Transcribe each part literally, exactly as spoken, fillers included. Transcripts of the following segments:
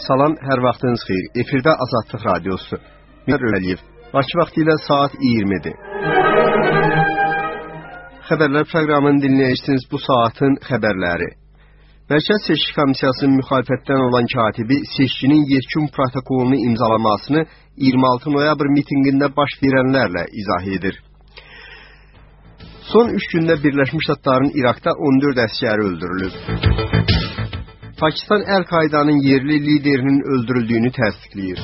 Salam, hər vaxtınız xeyir. Efirdə Azadlıq Radiosu. Mən Öləliyev. Bakı vaxtı ilə saat iyirmidir. Xəbərlər proqramını dinləyirsiniz. Bu saatın xəbərləri. Mərkəz Seçki Komissiyasının müxalifətdən olan katibi seçkinin yekun protokolunu imzalamasını iyirmi altı noyabr mitinqində baş verənlərlə izah edir. Son üç gündə Birləşmiş Ştatların İraqda on dörd əsgəri öldürülüb. Pakistan Əl-Qaidanın yerli liderinin öldürüldüyünü təsdiqləyir.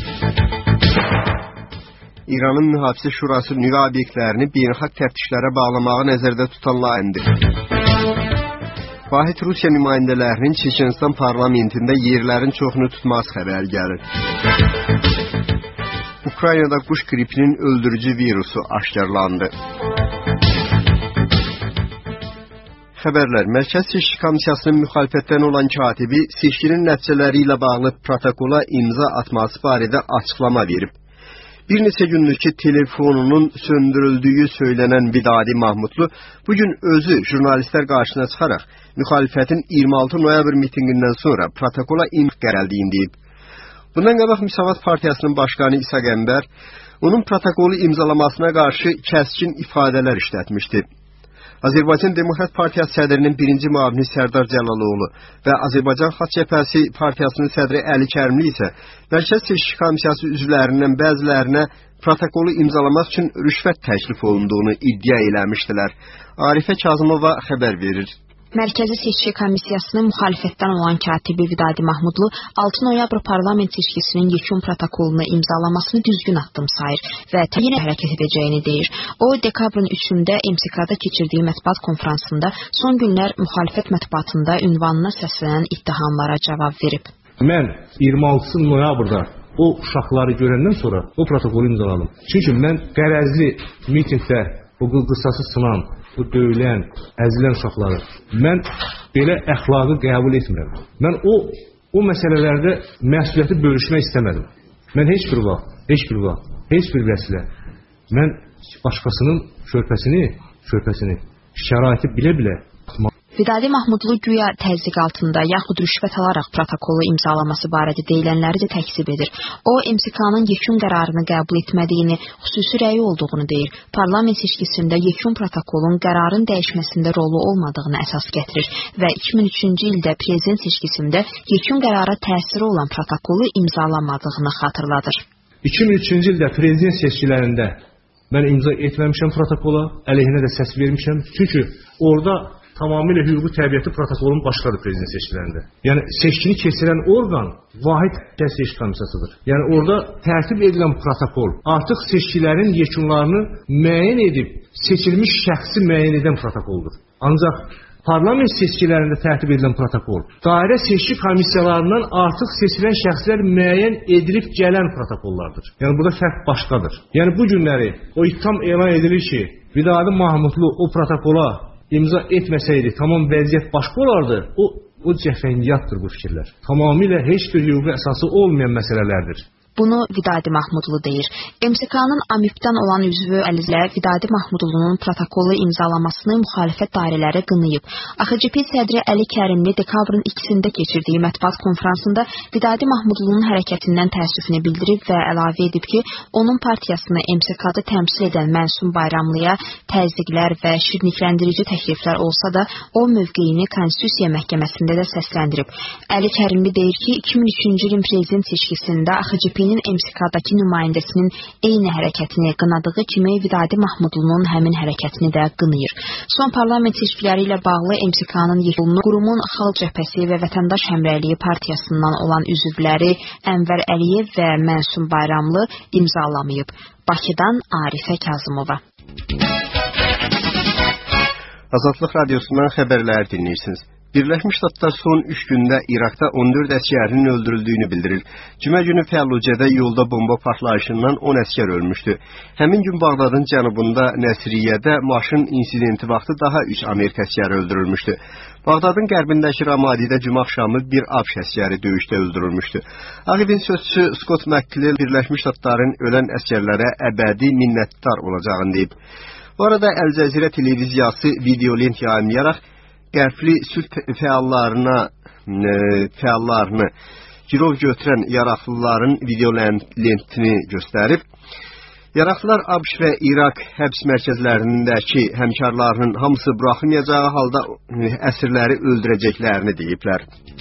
İranın Mühafizə Şurası nüvə obyektlərini beynəlxalq təftişlərə bağlamağı nəzərdə tutan layihədir. Vahid Rusiya nümayəndələrinin Çeçenistan parlamentində yerlərin çoxunu tutması xəbəri gəlir. Ukraynada quş qripinin öldürücü virusu aşkarlandı. Xəbərlər. Mərkəz Seçki Komissiyasının müxalifətdən olan katibi seçkinin nəticələri ilə bağlı protokola imza atması barədə açıqlama verib. Bir neçə günlük ki, telefonunun söndürüldüyü söylənən Vidadi Mahmudlu bugün özü jurnalistlər qarşısına çıxaraq müxalifətin iyirmi altı noyabr mitinqindən sonra protokola imza gəldiğini deyib. Bundan qabaq Müsavat Partiyasının başqanı İsa Qəmbər onun protokolu imzalamasına qarşı kəskin ifadələr işlətmişdi. Azərbaycan Demokrat Partiyası sədrinin birinci müavini Sərdar Cəlaloğlu və Azərbaycan Xalq Cəbhəsi Partiyasının sədri Əli Kərimli isə Mərkəz Seçki Komissiyası üzvlərindən bəzilərinə protokolu imzalamaq üçün rüşvət təklif olunduğunu iddia eləmişdilər. Arifə Kazımova xəbər verir. Mərkəzi Seçki Komissiyasının müxalifətdən olan katibi Vidadi Mahmudlu altı noyabr parlament seçkisinin yekun protokolunu imzalamasını düzgün addım sayır və yenə hərəkət edəcəyini deyir. O, dekabrın üçündə M S K-da keçirdiyi mətbuat konfransında son günlər müxalifət mətbuatında ünvanına səslənən ittihamlara cavab verib. Mən iyirmi altısı noyabrda o uşaqları görəndən sonra o protokolu imzaladım. Çünki mən qərəzli mitingdə bu qısası sınan, bu döyülən, əzilən uşaqları mən belə əxlaqı qəbul etmirəm. Mən o o məsələlərdə məsuliyyəti bölüşmək istəmədim. Mən heç bir vaxt, heç bir vaxt, heç bir vəsilə mən başqasının körpəsini, körpəsini şəraiti bilə-bilə Vidadi Mahmudlu güya təzyiq altında yaxud rüşvət alaraq protokolu imzalaması barədə deyilənləri də təkzib edir. O, M S K-nın yekun qərarını qəbul etmədiyini, xüsusi rəyi olduğunu deyir. Parlament seçkisində yekun protokolun qərarın dəyişməsində rolu olmadığını əsas gətirir və iki min üçüncü ildə prezident seçkisində yekun qərara təsiri olan protokolu imzalamadığını xatırladır. iki min üçüncü ildə prezident seçkilərində mən imza etməmişəm protokola, əleyhinə də səs vermişəm. Çünki orada tamamilə hüquqi təbiəti protokolun başqadır prezident seçkilərində. Yəni seçkini keçirən orqan vahid seçki komissiyasıdır. Yəni orada tərtib edilən protokol artıq seçkilərin yekunlarını müəyyən edib seçilmiş şəxsi müəyyən edən protokoldur. Ancaq parlament seçkilərində tərtib edilən protokol dairə seçki komissiyalarından artıq seçilən şəxslər müəyyən edilib gələn protokollardır. Yəni burada fərq başqadır. Yəni bu günləri o ittiham elan edilir ki, Vidadi Mahmudlu o protokola imza etməsəydi, tamam vəziyyət başqa olardı. O, o cəfəngiyatdır bu fikirlər. Tamamilə heç bir hüquqi əsası olmayan məsələlərdir. Bunu Vidadi Mahmudlu deyir. M S K-nın AMİP-dən olan üzvü Əlizlə Vidadi Mahmudlunun protokolu imzalamasını müxalifət dairələri qınayıb. A X C P sədri Əli Kərimli dekabrın ikisində keçirdiyi mətbuat konfransında Vidadi Mahmudlunun hərəkətindən təəssüfünü bildirib və əlavə edib ki, onun partiyasını M S K-da təmsil edən Mənsum Bayramlıya təzyiqlər və şirnikləndirici təkliflər olsa da, o mövqeyini Konstitusiya məhkəməsində də səsləndirib. Əli Kərimli deyir ki, iki min üçüncü ilin prezident seçkisində A X C P M S K-dakı nümayəndəsinin eyni hərəkətini qınadığı kimi Vidadi Mahmudlunun həmin hərəkətini də qınayır. Son parlament seçkiləri ilə bağlı M S K-nın yekununu qurumun Xalq Cəbhəsi və Vətəndaş Həmrəyliyi Partiyasından olan üzvləri Ənvər Əliyev və Mənsum Bayramlı imzalamayıb. Bakıdan Arifə Kazımova. Azadlıq Radiosundan xəbərlər dinləyirsiniz. Birləşmiş Ştatlar son üç gündə İraqda on dörd əsgərinin öldürüldüyünü bildirir. Cümə günü Fəllucədə yolda bomba partlayışından on əsgər ölmüşdü. Həmin gün Bağdadın cənubunda Nəsriyyədə maşın insidenti vaxtı daha üç Amerika əsgəri öldürülmüşdü. Bağdadın qərbindəki Ramadidə cümə axşamı bir ABŞ əsgəri döyüşdə öldürülmüşdü. Ağ Evin sözçüsü Scott McClellan Birləşmiş Ştatların ölən əsgərlərə əbədi minnətdar olacağını deyib. Bu arada Əl Cəzirə televiziyası videolent yayımlayaraq qərbli sülh fəallarına, e, fəallarını girov götürən yaraqlıların video lentini göstərib. Yaraqlılar ABŞ və İraq həbs mərkəzlərindəki həmkarlarının hamısı buraxılmayacağı halda əsirləri öldürəcəklərini deyiblər.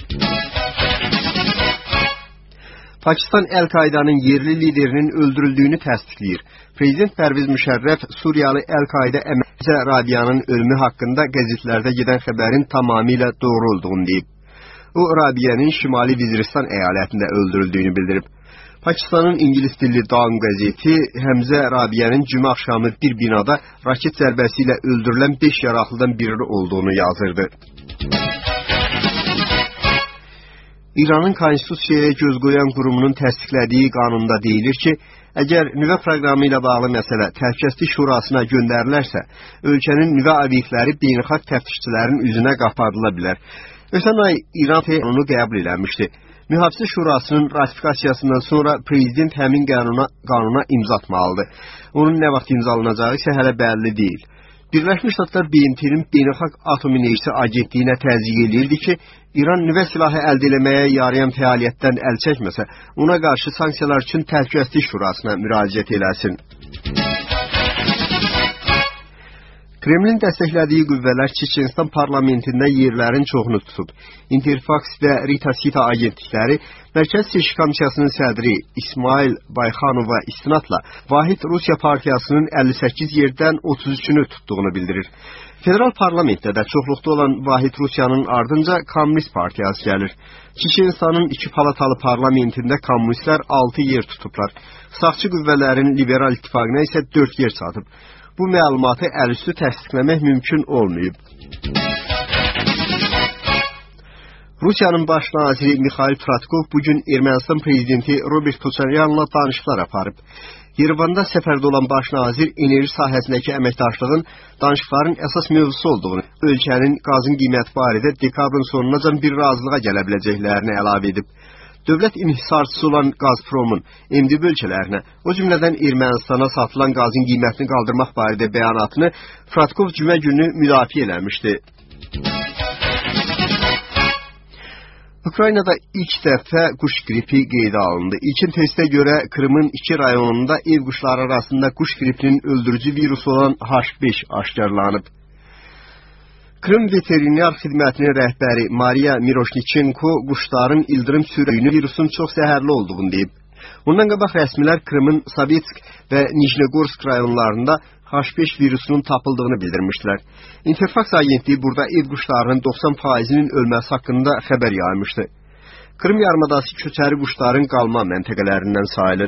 Pakistan Əl-Qaidanın yerli liderinin öldürüldüyünü təsdiqləyir. Prezident Pərviz Müşərrəf Suriyalı Əl-Qaida əməkçisi Rabiyanın ölümü haqqında qəzetlərdə gedən xəbərin tamamilə doğru olduğunu deyib. O, Rabiyanın Şimali Viziristan əyalətində öldürüldüyünü bildirib. Pakistanın İngilis dilli Dawn qəzeti Həmzə Rabiyanın cümə axşamı bir binada raket zərbəsi ilə öldürülən beş yaraqlıdan biri olduğunu yazırdı. İranın konstitusiyaya göz qoyan qurumunun təsdiqlədiyi qanunda deyilir ki, əgər nüvə proqramı ilə bağlı məsələ Təhlükəsizlik Şurasına göndərilərsə, ölkənin nüvə obyektləri beynəlxalq təftişçilərin üzünə qapadıla bilər. Ötən ay İran onu qəbul eləmişdi. Mühafizə Şurasının ratifikasiyasından sonra prezident həmin qanuna, qanuna imza atmalıdır. Onun nə vaxt imzalanacağı isə hələ bəlli deyil. Birləşmiş Ştatlar B M T-nin Beynəlxalq Atom Enerjisi Agentliyinə təzyiq edirdi ki, İran nüvə silahı əldə etməyə yarayan fəaliyyətdən əl çəkməsə, ona qarşı sanksiyalar üçün Təhlükəsizlik Şurasına müraciət eləsin. Kremlin dəstəklədiyi qüvvələr Çeçenistan parlamentində yerlərin çoxunu tutub. Interfax və Rita Sita agentlikləri Mərkəzi Seçki Komissiyasının sədri İsmail Bayxanova istinadla Vahid Rusiya Partiyasının əlli səkkiz yerdən otuz üçünü tutduğunu bildirir. Federal parlamentdə də çoxluqda olan Vahid Rusiyanın ardınca Komünist Partiyası gəlir. Çeçenistanın iki palatalı parlamentində kommunistlər altı yer tutublar. Sağçı qüvvələrin liberal ittifaqına isə dörd yer çatıb. Bu məlumatı əlüstü təsdiqləmək mümkün olmayıb. Rusiyanın baş naziri Mikhail Tratkov bugün Ermənistan prezidenti Robert Koçaryanla danışıqlar aparıb. Yerevanda səfərdə olan baş nazir enerji sahəsindəki əməkdaşlığın danışıqların əsas mövzusu olduğunu, ölkənin qazın qiyməti barədə dekabrın sonunacan bir razılığa gələ biləcəklərini əlavə edib. Dövlət inhisarçısı olan Gazpromun M D B ölkələrinə, o cümlədən Ermənistana satılan qazın qiymətini qaldırmaq barədə bəyanatını Tratkov cümə günü müdafiə eləmişdi. Ukraynada ilk dəfə quş qripi qeydə alındı. İlkin testə görə Krımın iki rayonunda ev quşları arasında quş qripinin öldürücü virusu olan H beş aşkarlanıb. Krım Veterinar Xidmətinin rəhbəri Mariya Miroshnichenko quşların ildırım sürətini virusun çox zəhərli olduğunu deyib. Bundan qabaq rəsmilər Krımın Sovetsk və Nijnegorsk rayonlarında H beş virusunun tapıldığını bildirmişdilər. Interfax agentliyi burada ev quşlarının doxsan faizinin ölməsi haqqında xəbər yaymışdı. Krım yarımadası köçəri quşların qalma məntəqələrindən sayılır.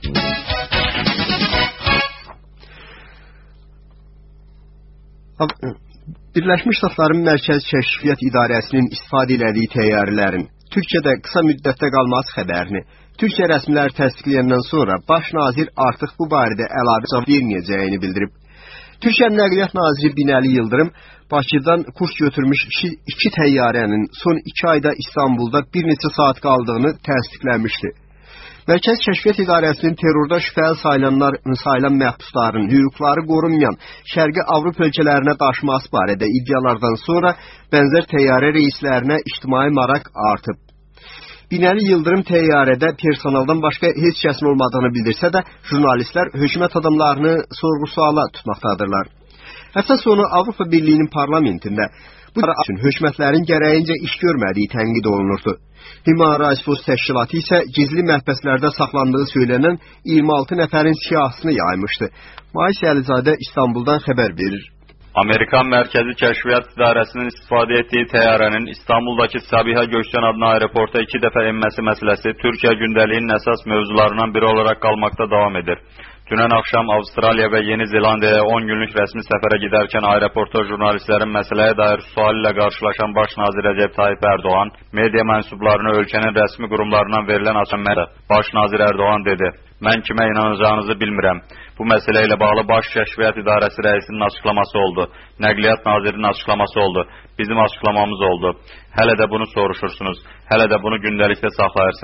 Birləşmiş Ştatların Mərkəzi Kəşfiyyat İdarəsinin istifadə elədiyi təyyarələrin Türkiyədə qısa müddətdə qalması xəbərini Türkiyə rəsmiləri təsdiqləyəndən sonra baş nazir artıq bu barədə əlavə cavab verməyəcəyini bildirib. Türkiyənin Nəqliyyat naziri Binəli Yıldırım Bakıdan kurs götürmüş iki, iki təyyarənin son iki ayda İstanbulda bir neçə saat qaldığını təsdiqləmişdi. Mərkəzi Kəşfiyyat İdarəsinin terrorda şübhəli sayılanlar, sayılan məhbusların hüquqları qorunmayan Şərqi Avropa ölkələrinə daşıması barədə iddialardan sonra bənzər təyyarə reislərinə ictimai maraq artıb. Binəli Yıldırım təyyarədə personaldan başqa heç kəsin olmadığını bildirsə də, jurnalistlər hökumət adamlarını sorğu-suala tutmaqdadırlar. Həftə sonu Avropa Birliyinin parlamentində bu üçün hökumətlərin gərəyincə iş görmədiyi tənqid olunurdu. Human Rights Watch təşkilatı isə gizli məhbəslərdə saxlandığı söylənən iyirmi altı nəfərin siyahısını yaymışdı. Mais Əlizadə İstanbuldan xəbər verir. Amerikan Mərkəzi Kəşfiyyat İdarəsinin istifadə etdiyi təyyarənin İstanbuldakı Sabiha Gökçen adına aeroporta iki dəfə enməsi məsələsi Türkiyə gündəliyinin əsas mövzularından biri olaraq qalmaqda davam edir. Dünən axşam Avstraliya və Yeni Zelandiyaya on günlük rəsmi səfərə gedərkən aeroportda jurnalistlərin məsələyə dair sual ilə qarşılaşan baş nazir Rəcəb Tayyip Ərdoğan media mənsublarına ölkənin rəsmi qurumlarından verilən açıqlamada baş nazir Ərdoğan dedi: "Mən kimə inanacağınızı bilmirəm. Bu məsələ ilə bağlı Baş Kəşfiyyat İdarəsi rəisinin açıqlaması oldu. Nəqliyyat nazirinin açıqlaması oldu. Bizim açıqlamamız oldu. Hələ də bunu soruşursunuz. Hələ də bunu gündəlikdə saxlayırsınız.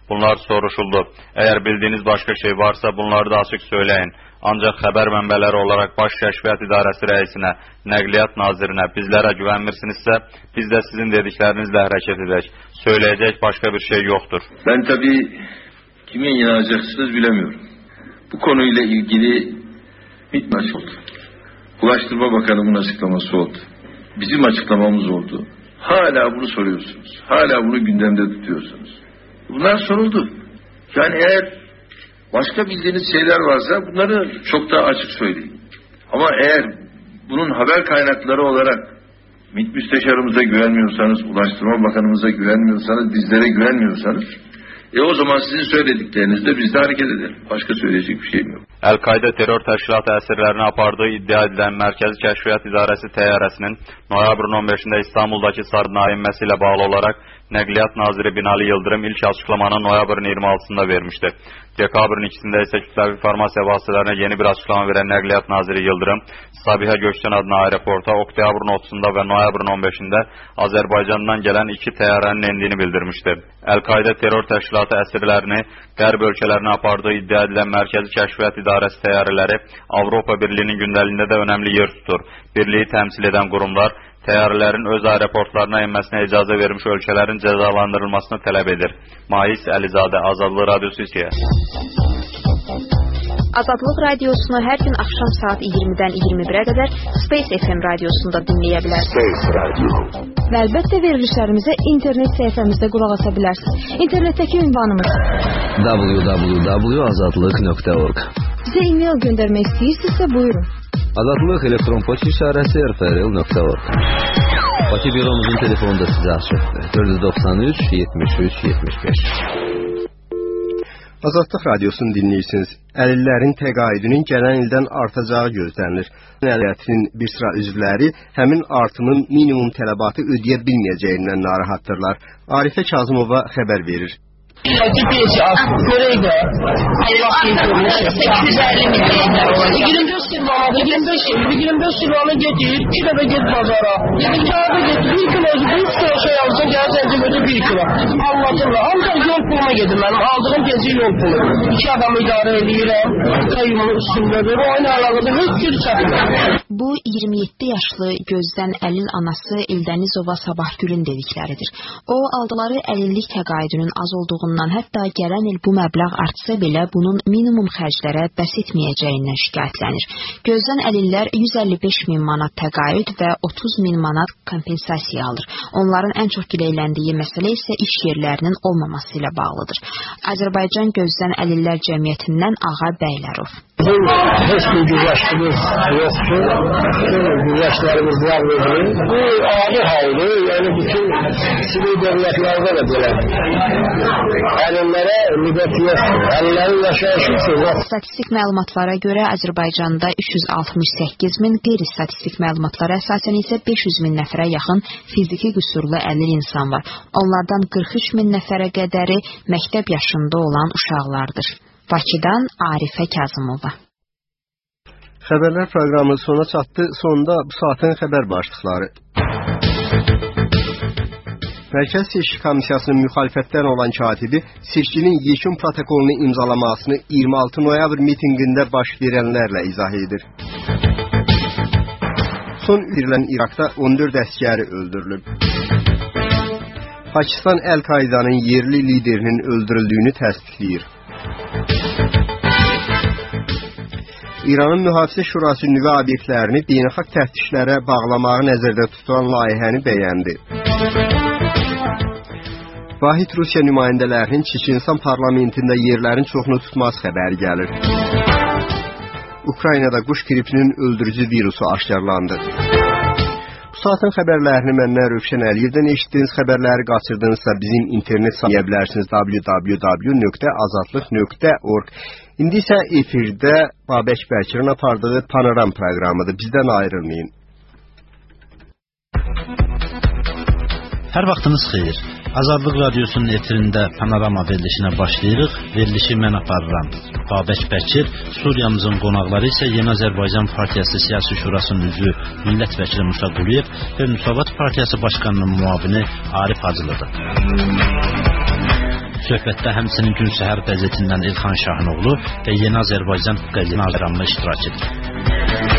Bunlar soruşuldu. Eğer bildiğiniz başka şey varsa bunları da açık söyleyin. Ancak haber mənbələri olarak Baş Kəşfiyyat İdarəsi rəisinə, Nəqliyyat Nazirinə bizlərə güvənmirsinizsə, biz de sizin dediklerinizle hareket edək. Söyleyecek başka bir şey yoktur. Ben tabii kime inanacaksınız bilemiyorum. Bu konuyla ilgili mitmaç oldu. Ulaştırma Bakanı'nın açıklaması oldu. Bizim açıklamamız oldu. Hala bunu soruyorsunuz. Hala bunu gündemde tutuyorsunuz. Bunlar soruldu. Yani eğer başka bildiğiniz şeyler varsa bunları çok daha açık söyleyin. Ama eğer bunun haber kaynakları olarak MİT Müsteşarımıza güvenmiyorsanız, Ulaştırma Bakanımıza güvenmiyorsanız, bizlere güvenmiyorsanız, e o zaman sizin söylediklerinizde biz de hareket edelim. Başka söyleyecek bir şeyim yok. El-Qaide terör təşkilatı əsirlərini apardığı iddia edilən Mərkəzi Kəşfiyyat İdarəsi təyyarəsinin noyabrın on beşində İstanbuldakı Sardına inməsi ilə bağlı olaraq Nəqliyyat Naziri Binali Yıldırım ilk açıklamanı noyabrın iyirmi altısında vermişti. Dekabrın ikisində isə kütləvi informasiya vasitələrine yeni bir açıklama verən Nəqliyyat Naziri Yıldırım, Sabiha Gökçen adına aeroporta oktyabrın otuzunda və noyabrın on beşində Azərbaycandan gələn iki təyyarənin endiyini bildirmişdi. El-Qaide terör təşkilatı əsirlərini Qərb ölkələrinə apardığı iddia edilən Mərkəzi Kəşfiyyat İdarəsi təyyarələri Avropa Birliyinin gündəliyində də önəmli yer tutur. Birliyi təmsil edən qurumlar təyyarələrin öz aeroportlarına inməsinə icazə vermiş ölkələrin cəzalandırılmasını tələb edir. Mais Əlizadə, Azadlıq Radiosu İSİyə. Azadlıq Radiosunu hər gün axşam saat iyirmidən iyirmi birə qədər Space F M radiosunda dinləyə bilərsiniz. Və əlbəttə verilişlərimizə internet səhifəmizdə qulaq asa bilərsiniz. İnternetdəki ünvanımız w w w nöqtə azadlıq nöqtə org. Bizə e-mail göndərmək istəyirsinizsə buyurun. Azadlıq elektron poçt işarəsi r f r l nöqtə org. Bakı büromuzun telefonu da sizə açıqdır. dörd yüz doxsan üç yetmiş üç yetmiş beş. Azadlıq Radiosunu dinləyirsiniz. Əlillərin təqaüdünün gələn ildən artacağı gözlənilir. Əlillərin bir sıra üzvləri həmin artımın minimum tələbatı ödəyə bilməyəcəyindən narahatdırlar. Arifə Kazımova xəbər verir. Tipiyeci aslında Kore'de Allah yıkılmış sekiz yüz elli milyon dolar. yirmi beş silvanı, yirmi beş yirmi beş silvanı getir, iki de git pazara. Kağıda getir, bir kilo, bir kilo şey alsın, gel zencimede bir kilo. Anlatırlar. Ancak yol puluna gidin benim. Aldığım gezi yol pulu. İki adamı idare ediyorum. Kayyumun üstündedir. O aynı aralığında hiç bir çatmıyor. Bu iyirmi yeddi yaşlı gözdən əlil anası Eldənizova Sabahgülün dedikləridir. O, aldıları əlillik təqaüdünün az olduğundan hətta gələn il bu məbləğ artsa belə bunun minimum xərclərə bəs etməyəcəyindən şikayətlənir. Gözdən əlillər yüz əlli beş min manat təqaüd və otuz min manat kompensasiya alır. Onların ən çox gileyləndiyi məsələ isə iş yerlərinin olmaması ilə bağlıdır. Azərbaycan Gözdən Əlillər Cəmiyyətindən Ağa Bəylərov. Heç bir güzəştimiz yoxdur. Güzəştlərimiz var verir. Bu adi hayli, yani bütün sivil devletlerde de böyle. Əlillərə müddət yoxdur. Əlillərin yaşayışı üçün yoxdur. Statistik məlumatlara görə Azərbaycanda üç yüz altmış səkkiz min, qeyri-statistik məlumatlara əsasən isə beş yüz min nəfərə yaxın fiziki qüsurlu əlil insan var. Onlardan qırx üç min nəfərə qədəri məktəb yaşında olan uşaqlardır. Bakıdan Arifə Kazımova. Xəbərlər proqramı sona çatdı. Sonda bu saatin xəbər başlıqları. Mərkəz Seçki Komissiyasının müxalifətdən olan katibi seçkinin yekun protokolunu imzalamasını iyirmi altı noyabr mitinqində baş verənlərlə izah edir. Son verilən İraqda on dörd əskəri öldürülüb. Pakistan El-Qaidanın yerli liderinin öldürüldüyünü təsdiqləyir. İranın Mühafizə Şurası nüvə obyektlərini beynəlxalq təftişlərə bağlamağı nəzərdə tutan layihəni bəyəndi. Vahid Rusiya nümayəndələrinin Çeçenistan parlamentində yerlərin çoxunu tutması xəbəri gəlir. Ukraynada quş qripinin öldürücü virusu aşkarlandı. Bu saatin xəbərlərini məndən Rövşən Əliyevdən eşitdiniz. Xəbərləri qaçırdınızsa bizim internet saytına bilərsiniz w w w nöqtə azadlıq nöqtə org. İndi isə efirdə Babək Bəkirin apardığı Panoram proqramıdır. Bizdən ayrılmayın. Hər vaxtınız xeyir. Azadlıq Radiosunun efirində Panorama verilişinə başlayırıq. Verilişi mən aparıram. Babək Bəkir, Suriyamızın qonaqları isə Yeni Azərbaycan Partiyası Siyasi Şurasının üzvü Millət Vəkili Musa Quliyev və Müsavat Partiyası Başkanının muavini Arif Hacılıdır. Söhbətdə həmçinin Gün Səhər qəzetindən İlxan Şahinoğlu və Yeni Azərbaycan qəzetinin proqramında iştirak edir.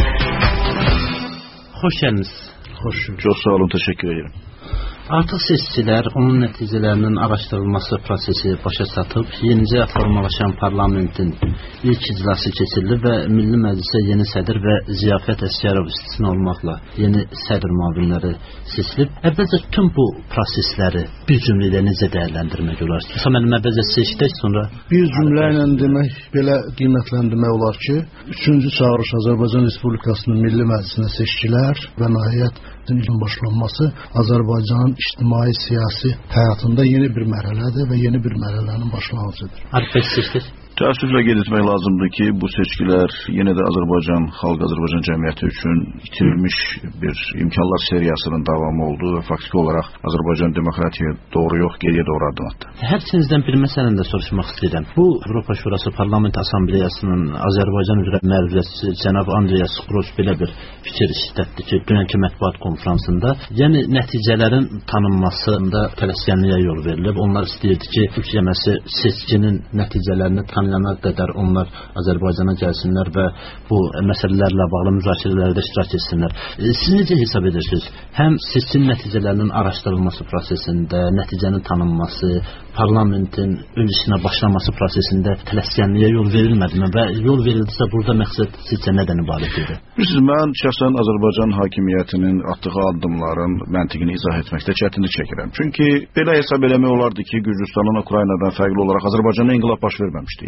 Xoş gəldiniz. Xoş. Çox sağ olun, təşəkkür edirəm. Artıq seçicilər onun nəticələrinin araşdırılması prosesi başa çatıb, yenicə formalaşan parlamentin ilk iclası keçirildi və Milli Məclisə yeni sədr və Ziyafət Əsgərov istisna olmaqla yeni sədr müavinləri seçilib. Əvvəlcə tüm bu prosesləri bir cümlə ilə necə dəyərləndirmək olar? Məsələn, əvvəlcə seçdik, sonra bir cümlə ilə demək, belə qiymətləndirmək olar ki, üçüncü çağırış Azərbaycan Respublikasının Milli Məclisinə seçkilər və nəhayət ilin başlanması Azərbaycanın ictimai siyasi həyatında yeni bir mərhələdir və yeni bir mərhələnin başlanğıcıdır. Artıq seçdik. Təəssüflə qeyd etmək lazımdır ki, bu seçkilər yenə də Azərbaycan xalq, Azərbaycan cəmiyyəti üçün itirilmiş bir imkanlar seriyasının davamı oldu və faktiki olaraq Azərbaycan demokratiyaya doğru yox, geriyə doğru addım atdı. Hər ikinizdən bir məsələni də soruşmaq istəyirəm. Bu Avropa Şurası Parlament Assambleyasının Azərbaycan üzrə mərcəsi cənab Andreas Gross belə bir fikir işlətdi ki, dünənki mətbuat konfransında, yəni nəticələrin tanınmasında tələskənliyə yol verilib. Onlar istəyirdi ki, üçləməsi seçkinin nəticələrini tanınmasını tanıyana qədər onlar Azərbaycana gəlsinlər və bu məsələlərlə bağlı müzakirələrdə iştirak etsinlər. Siz necə hesab edirsiniz? Həm seçim nəticələrinin araşdırılması prosesində, nəticənin tanınması, parlamentin ön işinə başlaması prosesində tələskənliyə yol verilmədimi və yol verildisə burada məqsəd sizcə nədən ibarət idi? Bilirsiniz, mən şəxsən Azərbaycan hakimiyyətinin atdığı addımların məntiqini izah etməkdə çətinlik çəkirəm. Çünki belə hesab eləmək olardı ki, Gürcüstanın Ukraynadan fərqli olaraq Azərbaycanda inqilab baş verməmişdi.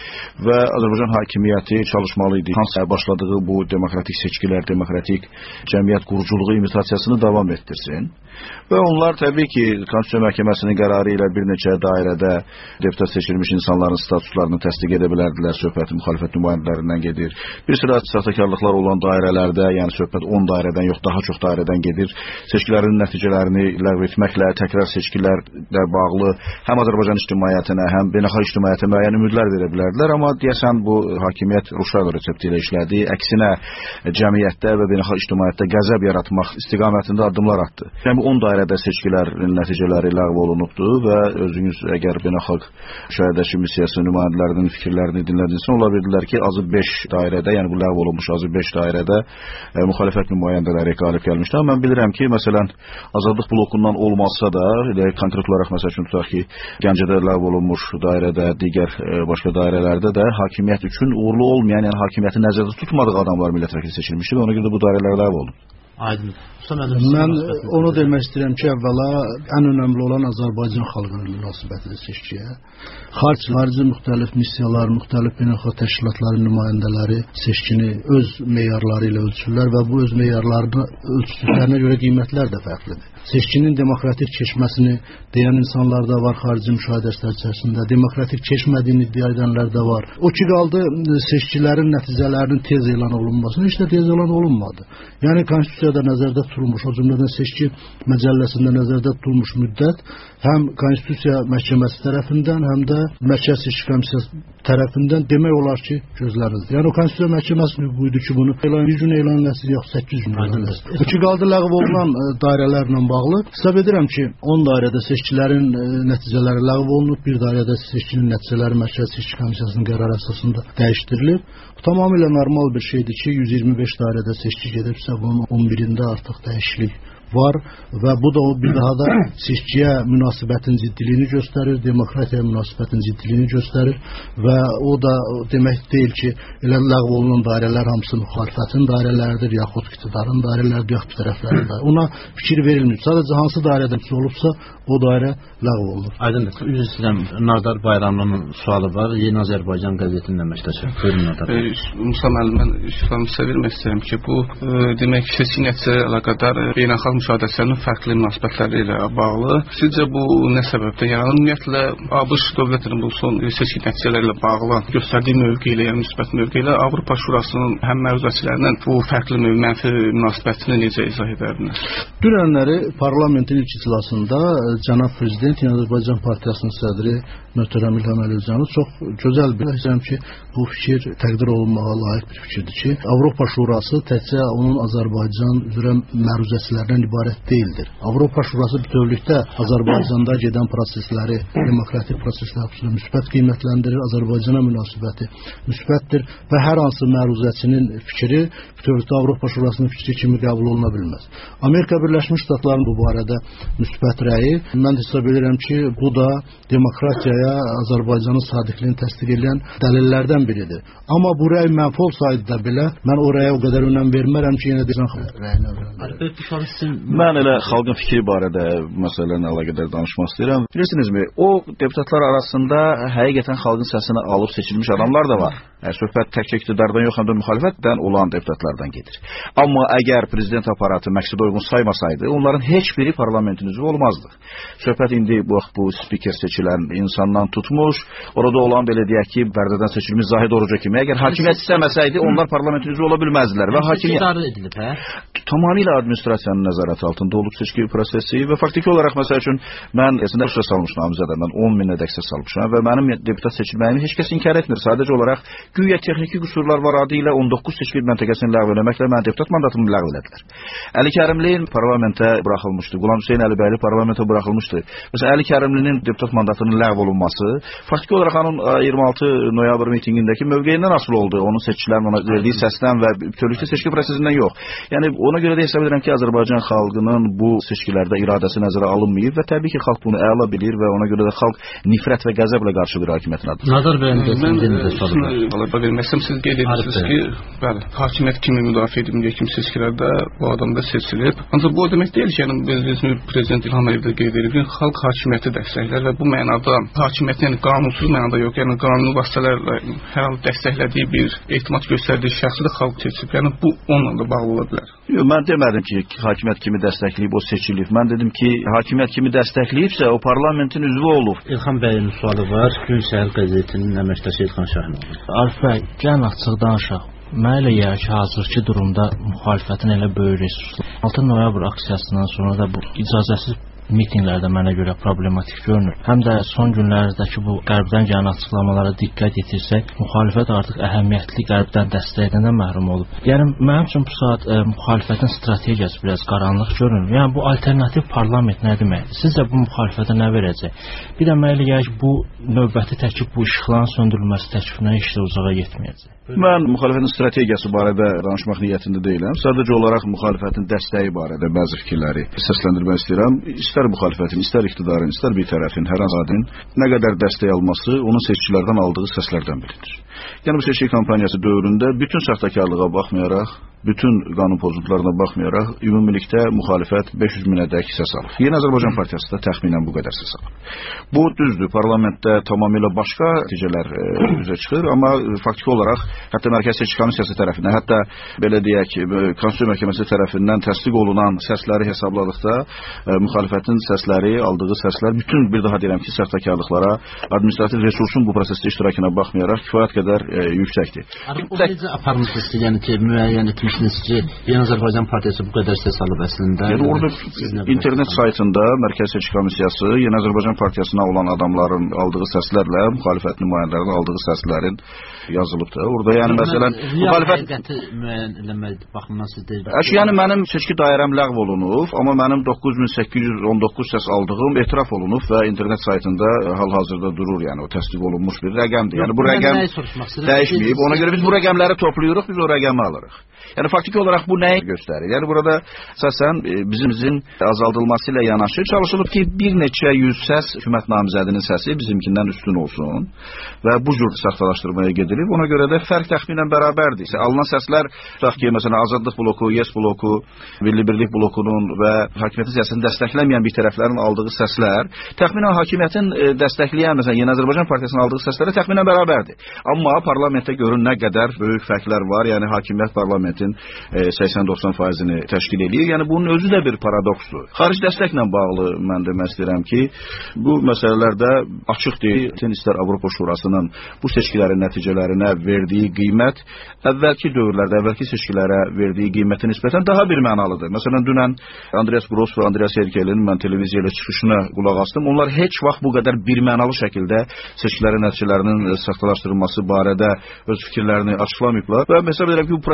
Və Azərbaycan hakimiyyəti çalışmalı idi. Hansıya başladığı bu demokratik seçkilər, demokratik cəmiyyət quruculuğu imitasiyasını davam etdirsin. Və onlar təbii ki, Konstitusiya Məhkəməsinin qərarı ilə bir neçə dairədə deputat seçilmiş insanların statuslarını təsdiq edə bilərdilər. Söhbət müxalifət nümayəndələrindən gedir. Bir sıra saxtakarlıqlar olan dairələrdə, yəni söhbət on dairədən yox, daha çox dairədən gedir. Seçkilərin nəticələrini ləğv etməklə, təkrar seçkilərlə bağlı həm Azərbaycan ictimaiyyətinə, həm beynəlxalq ictimaiyyətə müəyyən ümidlər verə bilərdilər. Amma deyəsən bu hakimiyyət Ruşayla resepti ilə işlədi. Əksinə cəmiyyətdə və beynəlxalq ictimaiyyətdə qəzəb yaratmaq istiqamətində addımlar atdı. Yəni on dairədə seçkilərin nəticələri ləğv olunubdur və özünüz əgər beynəlxalq müşahidəçi missiyası nümayəndələrinin fikirlərini dinlədinizsə, ola bildilər ki, azı beş dairədə, yəni bu ləğv olunmuş azı beş dairədə e, müxalifət nümayəndələri qalib gəlmişdi. Amma mən bilirəm ki, məsələn, Azadlıq blokundan olmasa da, elə konkret olaraq məsəl üçün tutaq ki, Gəncədə ləğv olunmuş dairədə, digər e, başqa dairələrdə də hakimiyyət üçün uğurlu olmayan, yəni hakimiyyəti nəzərdə tutmadığı adamlar millət vəkili seçilmişdi və ona görə də bu dairələr ləğv olundu. Aydın. Mən onu demək istəyirəm ki, əvvəla ən önəmli olan Azərbaycan xalqının münasibətidir seçkiyə. Xaric, xarici müxtəlif missiyalar, müxtəlif beynəlxalq təşkilatların nümayəndələri seçkini öz meyarları ilə ölçürlər və bu öz meyarlarını ölçdüklərinə görə qiymətlər də fərqlidir. Seçkinin demokratik keçməsini deyən insanlar da var xarici müşahidəçilər içərisində, demokratik keçmədiyini iddia edənlər də var. O ki qaldı seçkilərin nəticələrinin tez elan olunmasını, heç də tez elan olunmadı. Yəni Konstitusiyada nəzərdə tutulmuş, o cümlədən seçki məcəlləsində nəzərdə tutulmuş müddət həm Konstitusiya Məhkəməsi tərəfindən, həm də Mərkəzi Seçki Komissiyası tərəfindən demək olar ki, gözlənildi. Yəni o Konstitusiya Məhkəməsi buydu ki, bunu elan bir gün elan etsin, yox səkkiz gün elan etsin. O ki qaldı ləğv olunan dairələrlə bağlı. Hesab edirəm ki, on dairədə seçkilərin nəticələri ləğv olunub, bir dairədə seçkinin nəticələri Mərkəzi Seçki Komissiyasının qərarı əsasında dəyişdirilib. Bu tamamilə normal bir şeydir ki, yüz iyirmi beş dairədə seçki gedibsə, bunun on birində artıq dəyişiklik var və bu da bir daha da seçkiyə münasibətin ciddiliyini göstərir, demokratiyaya münasibətin ciddiliyini göstərir və o da demək deyil ki, elə ləğv olunan dairələr hamısı müxalifətin dairələridir, yaxud iqtidarın dairələridir, yaxud tərəflərində. Ona fikir verilmir. Sadəcə hansı dairədə olubsa, o dairə ləğv olunur. Aydındır. Üzr istəyirəm, Nardar Bayramlının sualı var. Yeni Azərbaycan qəzetinin əməkdaşı. Buyurun Nardar. Musa müəllim, mən üstadımı sevirmək istəyirəm ki, bu e, demək seçki nəticələri əlaqədar beynəlxalq müşahidəçilərinin fərqli münasibətləri ilə bağlı. Sizcə bu nə səbəbdir? Yəni ümumiyyətlə ABŞ dövlətinin bu son seçki nəticələri ilə bağlı göstərdiyi mövqe ilə, yəni müsbət mövqe ilə Avropa Şurasının həm məruzəçilərindən bu fərqli mənfi münasibətini necə izah edərdiniz? Dünənləri parlamentin ilk iclasında cənab prezident Azərbaycan Partiyasının sədri möhtərəm İlham Əliyevcanov çox gözəl bir hissəm ki, bu fikir təqdir olunmağa layiq bir fikirdir ki, Avropa Şurası təkcə onun Azərbaycan üzrə məruzəçilərindən ibarət deyildir. Avropa Şurası bütövlükdə Azərbaycanda gedən prosesləri, demokratik proseslər xüsusilə müsbət qiymətləndirir, Azərbaycana münasibəti müsbətdir və hər hansı məruzəçinin fikri bütövlükdə Avropa Şurasının fikri kimi qəbul oluna bilməz. Amerika Birləşmiş Ştatlarının bu barədə müsbət rəyi, mən hesab edirəm ki, bu da demokratiyaya Azərbaycanın sadiqliyini təsdiq edən dəlillərdən biridir. Amma bu rəy mənfi olsaydı da belə, mən o rəyə o qədər önəm vermərəm ki, yenə deyirəm rəyinə önəm. Mən elə xalqın fikri barədə məsələni əlaqədar danışmaq istəyirəm. Bilirsinizmi, o deputatlar arasında həqiqətən xalqın səsini alıb seçilmiş adamlar da var. Yəni, söhbət təkcə iqtidardan yox, həm də müxalifətdən olan deputatlardan gedir. Amma əgər prezident aparatı məqsədə uyğun saymasaydı, onların heç biri parlamentin üzvü olmazdı. Söhbət indi bu, bu spiker seçilən insandan tutmuş, orada olan belə deyək ki, Bərdədən seçilmiş Zahid Oruca kimi, əgər hakimiyyət istəməsəydi, onlar parlamentin üzvü ola bilməzdilər. Və hakimiyyət tamamilə administrasiyanın nəzarəti altında olub seçki prosesi və faktiki olaraq, məsəl üçün, mən əslində söz salmışam namizədə, mən on min nədəksə salmışam və mənim deputat seçilməyimi heç kəs inkar etmir. Sadəcə olaraq güya texniki qüsurlar var adı ilə on doqquz seçki məntəqəsini ləğv eləməklə mən deputat mandatımı ləğv elədilər. Əli Kərimlinin parlamentə buraxılmışdı. Qulam Hüseyn Əlibəyli parlamentə buraxılmışdı. Məsələn, Əli Kərimlinin deputat mandatının ləğv olunması faktiki olaraq onun iyirmi altı noyabr mitinqindəki mövqeyindən asılı oldu. Onun seçkilərin ona verdiyi səsdən və bütövlükdə seçki prosesindən yox. Yəni ona görə də hesab edirəm ki, Azərbaycan xalqının bu seçkilərdə iradəsi nəzərə alınmayıb və təbii ki, xalq bunu əla bilir və ona görə də xalq nifrət və qəzəblə qarşıdır hakimiyyətin adına. Nazar bəyin də sorulur. Məsələn, siz qeyd edirsiniz ki, bəli, hakimiyyət kimi müdafiə edilməyə kimi seçkilərdə bu adam da seçilib. Ancaq bu o demək deyil ki, yəni prezident İlham Əliyev də qeyd edib ki, xalq hakimiyyəti dəstəkləyir və bu mənada hakimiyyətin yəni qanunsuz mənada yox, yəni qanuni vasitələrlə hər halda dəstəklədiyi bir etimad göstərdiyi şəxsi də xalq seçib. Yəni bu onunla da bağlı ola bilər. Yox, mən demədim ki, hakimiyyət kimi dəstəkləyib, o seçilib. Mən dedim ki, hakimiyyət kimi dəstəkləyibsə, o parlamentin üzvü olur. İlham bəyin sualı var. Gün Səhər qəzetinin əməkdaşı İlxan Şahinoğlu. Arif bəy, gəlin açıq danışaq. Mənə elə gəlir ki, hazırki durumda müxalifətin elə böyük resurslar. altı noyabr aksiyasından sonra da bu icazəsiz mitinqlərdə mənə görə problematik görünür. Həm də son günlərdəki bu qərbdən gələn açıqlamalara diqqət yetirsək, müxalifət artıq əhəmiyyətli qərbdən dəstəkdən məhrum olub. Yəni mənim üçün bu saat e, müxalifətin strategiyası biraz qaranlıq görünür. Yəni bu alternativ parlament nə deməkdir? Sizcə bu müxalifətə nə verəcək? Bir də mənə elə gəlir ki, bu növbəti təkib bu işıqların söndürülməsi təklifinə heç də uzağa getməyəcək. Mən müxalifətin strategiyası barədə danışmaq niyyətində deyiləm. Sadəcə olaraq müxalifətin dəstəyi barədə bəzi fikirləri səsləndirmək istəyirəm. İstər müxalifətin, istər iqtidarın, istər bir tərəfin, hər azadın nə qədər dəstək alması onun seçkilərdən aldığı səslərdən biridir. Yəni bu seçki kampaniyası dövründə bütün saxtakarlığa baxmayaraq, bütün qanun pozuntularına baxmayaraq, ümumilikdə müxalifət beş yüz minədək səs alır. Yeni Azərbaycan Partiyası da təxminən bu qədər səs alır. Bu düzdür, parlamentdə tamamilə başqa nəticələr e, üzə çıxır, amma e, faktiki olaraq hətta Mərkəzi Seçki Komissiyası tərəfindən, hətta belə deyək, Konstitusiya Məhkəməsi tərəfindən təsdiq olunan səsləri hesabladıqda e, müxalifətin səsləri, aldığı səslər bütün bir daha deyirəm ki, saxtakarlıqlara, administrativ resursun bu prosesdə iştirakına baxmayaraq kifayət qədər e, yüksəkdir. O necə aparmışsınız ki, yəni ki, müəyyən etmişsiniz ki, Yeni Azərbaycan Partiyası bu qədər səs alıb əslində? Yəni orada internet saytında Mərkəzi Seçki Komissiyası Yeni Azərbaycan Partiyasına olan adamların aldığı səslərlə müxalifət nümayəndələrinin aldığı səslərin yazılıbdır. Orada yəni məsələn müxalifət həqiqəti müəyyən eləmək baxımından siz deyil. Yəni mənim seçki dairəm ləğv olunub, amma mənim doqquz min səkkiz yüz on doqquz səs aldığım etiraf olunub və internet saytında hal-hazırda durur, yəni o təsdiq olunmuş bir rəqəmdir. Yəni bu rəqəm dəyişməyib. Ona görə biz bu rəqəmləri toplayırıq, biz o rəqəmi alırıq. Yəni faktiki olaraq bu nəyi göstərir? Yəni burada əsasən bizimizin azaldılması ilə yanaşı çalışılıb ki, bir neçə yüz səs hökumət namizədinin səsi bizimkindən üstün olsun və bu cür saxtalaşdırmaya gedilib. Ona görə də fərq təxminən bərabərdir. Alınan səslər tutaq ki, məsələn Azadlıq bloku, YES bloku, Milli Birlik blokunun və hakimiyyətin siyasətini dəstəklənməyən bir tərəflərin aldığı səslər təxminən hakimiyyətin dəstəkləyən, məsələn Yeni Azərbaycan Partiyasının aldığı səslərə təxminən bərabərdir. Amma parlamentdə görün nə qədər böyük fərqlər var. Yəni hakimiyyət parlamentin səksən doxsan faizini təşkil edir. Yəni bunun özü də bir paradoksdur. Xarici dəstəklə bağlı mən demək istəyirəm ki, bu məsələlərdə açıq deyil. İstər Avropa Şurasının bu seçkilərin nəticələrinə verdiyi qiymət əvvəlki dövrlərdə, əvvəlki seçkilərə verdiyi qiymətə nisbətən daha bir mənalıdır. Məsələn, dünən Andreas Gross və Andreas Erkelin mən televiziya ilə çıxışına qulaq astım. Onlar heç vaxt bu qədər birmənalı şəkildə seçkilərin nəticələrinin saxtalaşdırılması barədə öz fikirlərini açıqlamayıblar və hesab edirəm ki, bu proses başa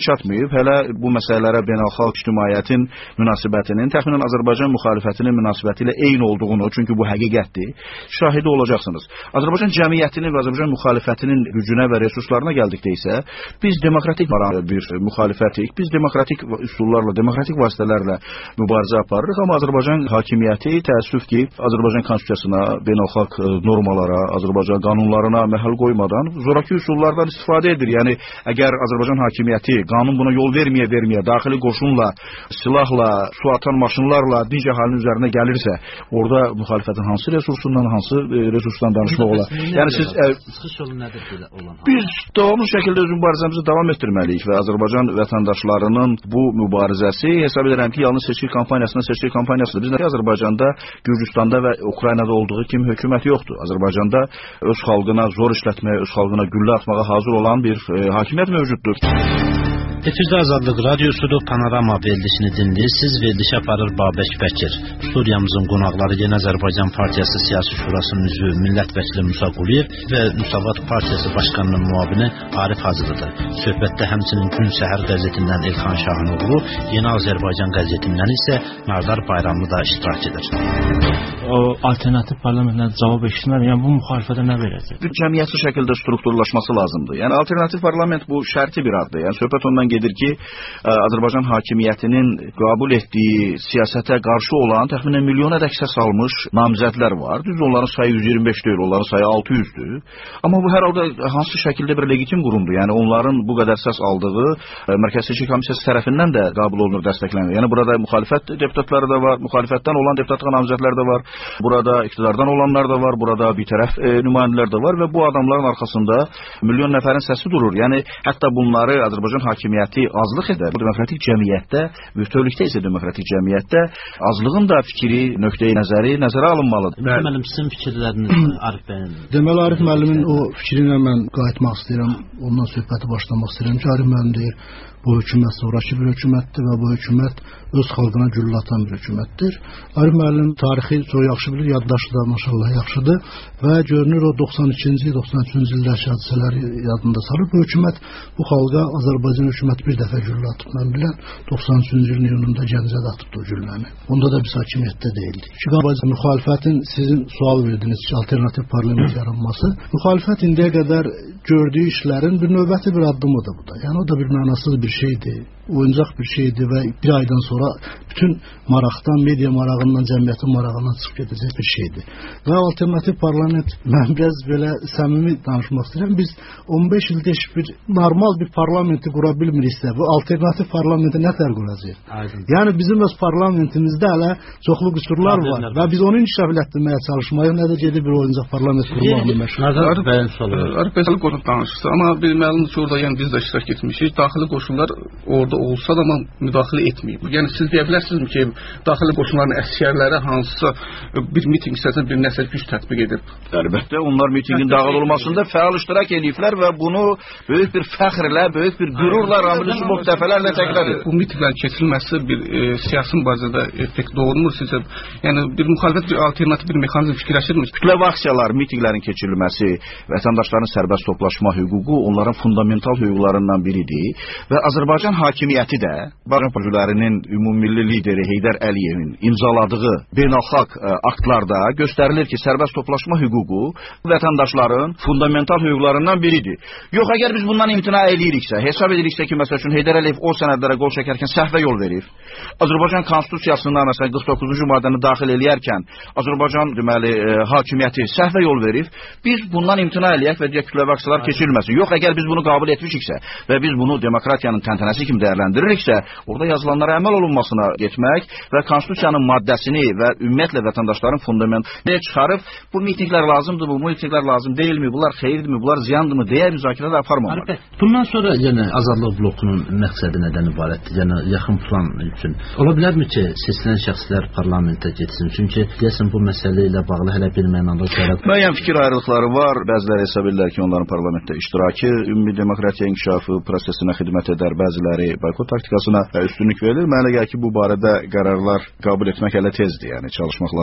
çatmayıb. Hələ bu məsələlərə beynəlxalq ictimaiyyətin münasibətinin təxminən Azərbaycan müxalifətinin münasibəti ilə eyni olduğunu, çünki bu həqiqətdir, şahidi olacaqsınız. Azərbaycan cəmiyyətinin və Azərbaycan müxalifətinin gücünə və resurslarına gəldikdə isə biz demokratik bir müxalifətik, biz demokratik üsullarla, demokratik vasitələrlə mübarizə aparırıq, amma Azərbaycan hakimiyyəti təəssüf ki, Azərbaycan konstitusiyasına, beynəlxalq normalara, Azərbaycan qanunlarına məhəl qoymadan zoraki üsullardan istifadə edir. Yəni, əgər Azərbaycan hakimiyyəti qanun buna yol verməyə verməyə, daxili qoşunla, silahla, su atan maşınlarla dinc əhalinin üzərinə gəlirsə, orada müxalifətin hansı resursundan, hansı resursdan danışmaq olar? Yəni, siz... Biz davamlı şəkildə öz mübarizəmizi davam etdirməliyik və Azərbaycan vətəndaşlarının bu mübarizəsi, hesab edirəm ki, yalnız seçki kampaniyasına seçki kampaniyasıdır. Biz də Azərbaycanda, Gürcüstanda və Ukraynada olduğu kimi hökumət yoxdur. Azərbaycanda öz xalqına zor işlətməyə, öz xalqına güllə atmağa hazır olan bir e, hakimiyyət mövcuddur. Efirdə Azadlıq Radiosudur, Panorama verilişini dinləyirsiniz. Verilişi aparır Babək Bəkir. Studiyamızın qonaqları Yeni Azərbaycan Partiyası Siyasi Şurasının üzvü millət vəkili Musa Quliyev və Müsavat Partiyası Başkanının müavini Arif Hacılıdır. Söhbətdə həmçinin Gün Səhər qəzetindən Elxan Şahinoğlu, Yeni Azərbaycan qəzetindən isə Mərdar Bayramlı da iştirak edir. O alternativ parlamentdən cavab eşitməli, yəni bu müxalifətə nə verəcək? Bir cəmiyyətli şəkildə strukturlaşması lazımdır. Yəni alternativ parlament bu şərti bir addır. Yəni söhbət ondan gedir ki, Azərbaycan hakimiyyətinin qəbul etdiyi siyasətə qarşı olan təxminən milyonadək səs almış namizədlər var. Düz onların sayı yüz iyirmi beş deyil, onların sayı altı yüzdür. Amma bu hər halda hansı şəkildə bir legitim qurumdur. Yəni onların bu qədər səs aldığı Mərkəzi Seçki Komissiyası tərəfindən də qəbul olunur, dəstəklənir. Yəni burada müxalifət deputatları da var, müxalifətdən olan deputatlığa namizədlər də var. Burada iktidardan olanlar da var, burada bitərəf e, nümayəndələr də var və bu adamların arxasında milyon nəfərin səsi durur. Yəni hətta bunları Azərbaycan hakimiyyəti azlıq edər. Bu demokratik cəmiyyətdə, bütövlükdə isə demokratik cəmiyyətdə azlığın da fikri, nöqteyi nəzəri nəzərə alınmalıdır. Müəllim, sizin fikirləriniz Arif bəyin. Deməli Arif müəllimin o fikrinə mən qayıtmaq istəyirəm. Ondan söhbəti başlamaq istəyirəm ki, Arif müəllim deyir, bu hökumət sonrakı bir hökumətdir və bu hökumət öz xalqına güllə atan bir hökumətdir. Arif müəllim tarixi çox yaxşı bilir, yaddaşı da maşallah yaxşıdır və görünür o doxsan ikinci, doxsan üçüncü ildə hadisələri yadında salır. Bu hökumət bu xalqa Azərbaycan hökuməti bir dəfə güllə atıb. Mən bilən doxsan üçüncü ilin iyununda Gəncədə atıbdı o gülləni. Onda da biz hakimiyyətdə deyildik. Ki, müxalifətin sizin sual verdiniz ki, alternativ parlament yaranması. Müxalifət indiyə qədər gördüyü işlərin bir növbəti bir addımıdır bu da. Yəni o da bir mənasız bir şeydir, oyuncaq bir şeydir və bir aydan sonra bütün maraqdan, media marağından, cəmiyyətin marağından çıxıb gedəcək bir şeydir. Və alternativ parlament, mən biraz belə səmimi danışmaq istəyirəm, biz on beş ildə bir normal bir parlamenti qura bilmiriksə, bu alternativ parlamenti nə tər quracaq? Yəni bizim öz parlamentimizdə hələ çoxlu qüsurlar var və biz onu inkişaf etdirməyə çalışmayıq, nə də gedib bir oyuncaq parlament qurmaqla məşğul. Arif bəy qoşun danışırsa, amma bilməliyik ki, orada yəni biz də iştirak etmişik. Daxili qoşunlar orada olsa da amma müdaxilə etməyib. Yəni siz deyə bilərsinizmi ki, daxili qoşunların əsgərləri hansısa bir miting istəsə bir nəsə güc tətbiq edib? Əlbəttə, onlar mitingin dağıl olmasında fəal iştirak ediblər və bunu böyük bir fəxrlə, böyük bir qürurla Ramil Zubov dəfələrlə təkrar edir. Bu mitinglərin keçirilməsi bir e, siyasi mübarizədə effekt doğurmur sizcə? Yəni bir müxalifət bir alternativ bir mexanizm fikirləşirmi? Kütləvi aksiyalar, mitinglərin keçirilməsi, vətəndaşların sərbəst toplaşma hüququ onların fundamental hüquqlarından biridir və Azərbaycan hakimiyyəti də Azərbaycan partilərinin ümumilli lideri Heydər Əliyevin imzaladığı beynəlxalq aktlarda göstərilir ki, sərbəst toplaşma hüququ vətəndaşların fundamental hüquqlarından biridir. Yox, əgər biz bundan imtina ediriksə, hesab ediriksə ki, məsəl üçün Heydər Əliyev o sənədlərə qol çəkərkən səhvə yol verir. Azərbaycan konstitusiyasına məsələn qırx doqquzuncu maddəni daxil eləyərkən Azərbaycan deməli e, hakimiyyəti səhvə yol verir. Biz bundan imtina eləyək və digər kütləvi aksiyalar keçirilməsin. Yox, əgər biz bunu qəbul etmişiksə və biz bunu demokratiyanın təntənəsi kimi dəyərləndiririksə, orada yazılanlara əməl olunmasına getmək və konstitusiyanın maddəsini və ümumiyyətlə vətəndaşların fundamentini çıxarıb bu mitinglər lazımdır, bu mitinglər lazım deyilmi, bunlar xeyirdirmi, bunlar ziyandırmı deyə müzakirə də aparmamalı. Bundan sonra yəni Azadlıq blokunun məqsədi nədən ibarətdir? Yəni yaxın plan üçün. Ola bilərmi ki, seçilən şəxslər parlamentə getsin? Çünki deyəsən bu məsələ ilə bağlı hələ bir mənada tərəf. Müəyyən fikir ayrılıqları var. Bəziləri hesab edirlər ki, onların parlamentdə iştirakı ümumi demokratiya inkişafı prosesinə xidmət edər, bəziləri boykot taktikasına üstünlük verir. Mənə gəlir ki, bu barədə qərarlar qəbul etmək hələ tezdir. Yəni çalışmaq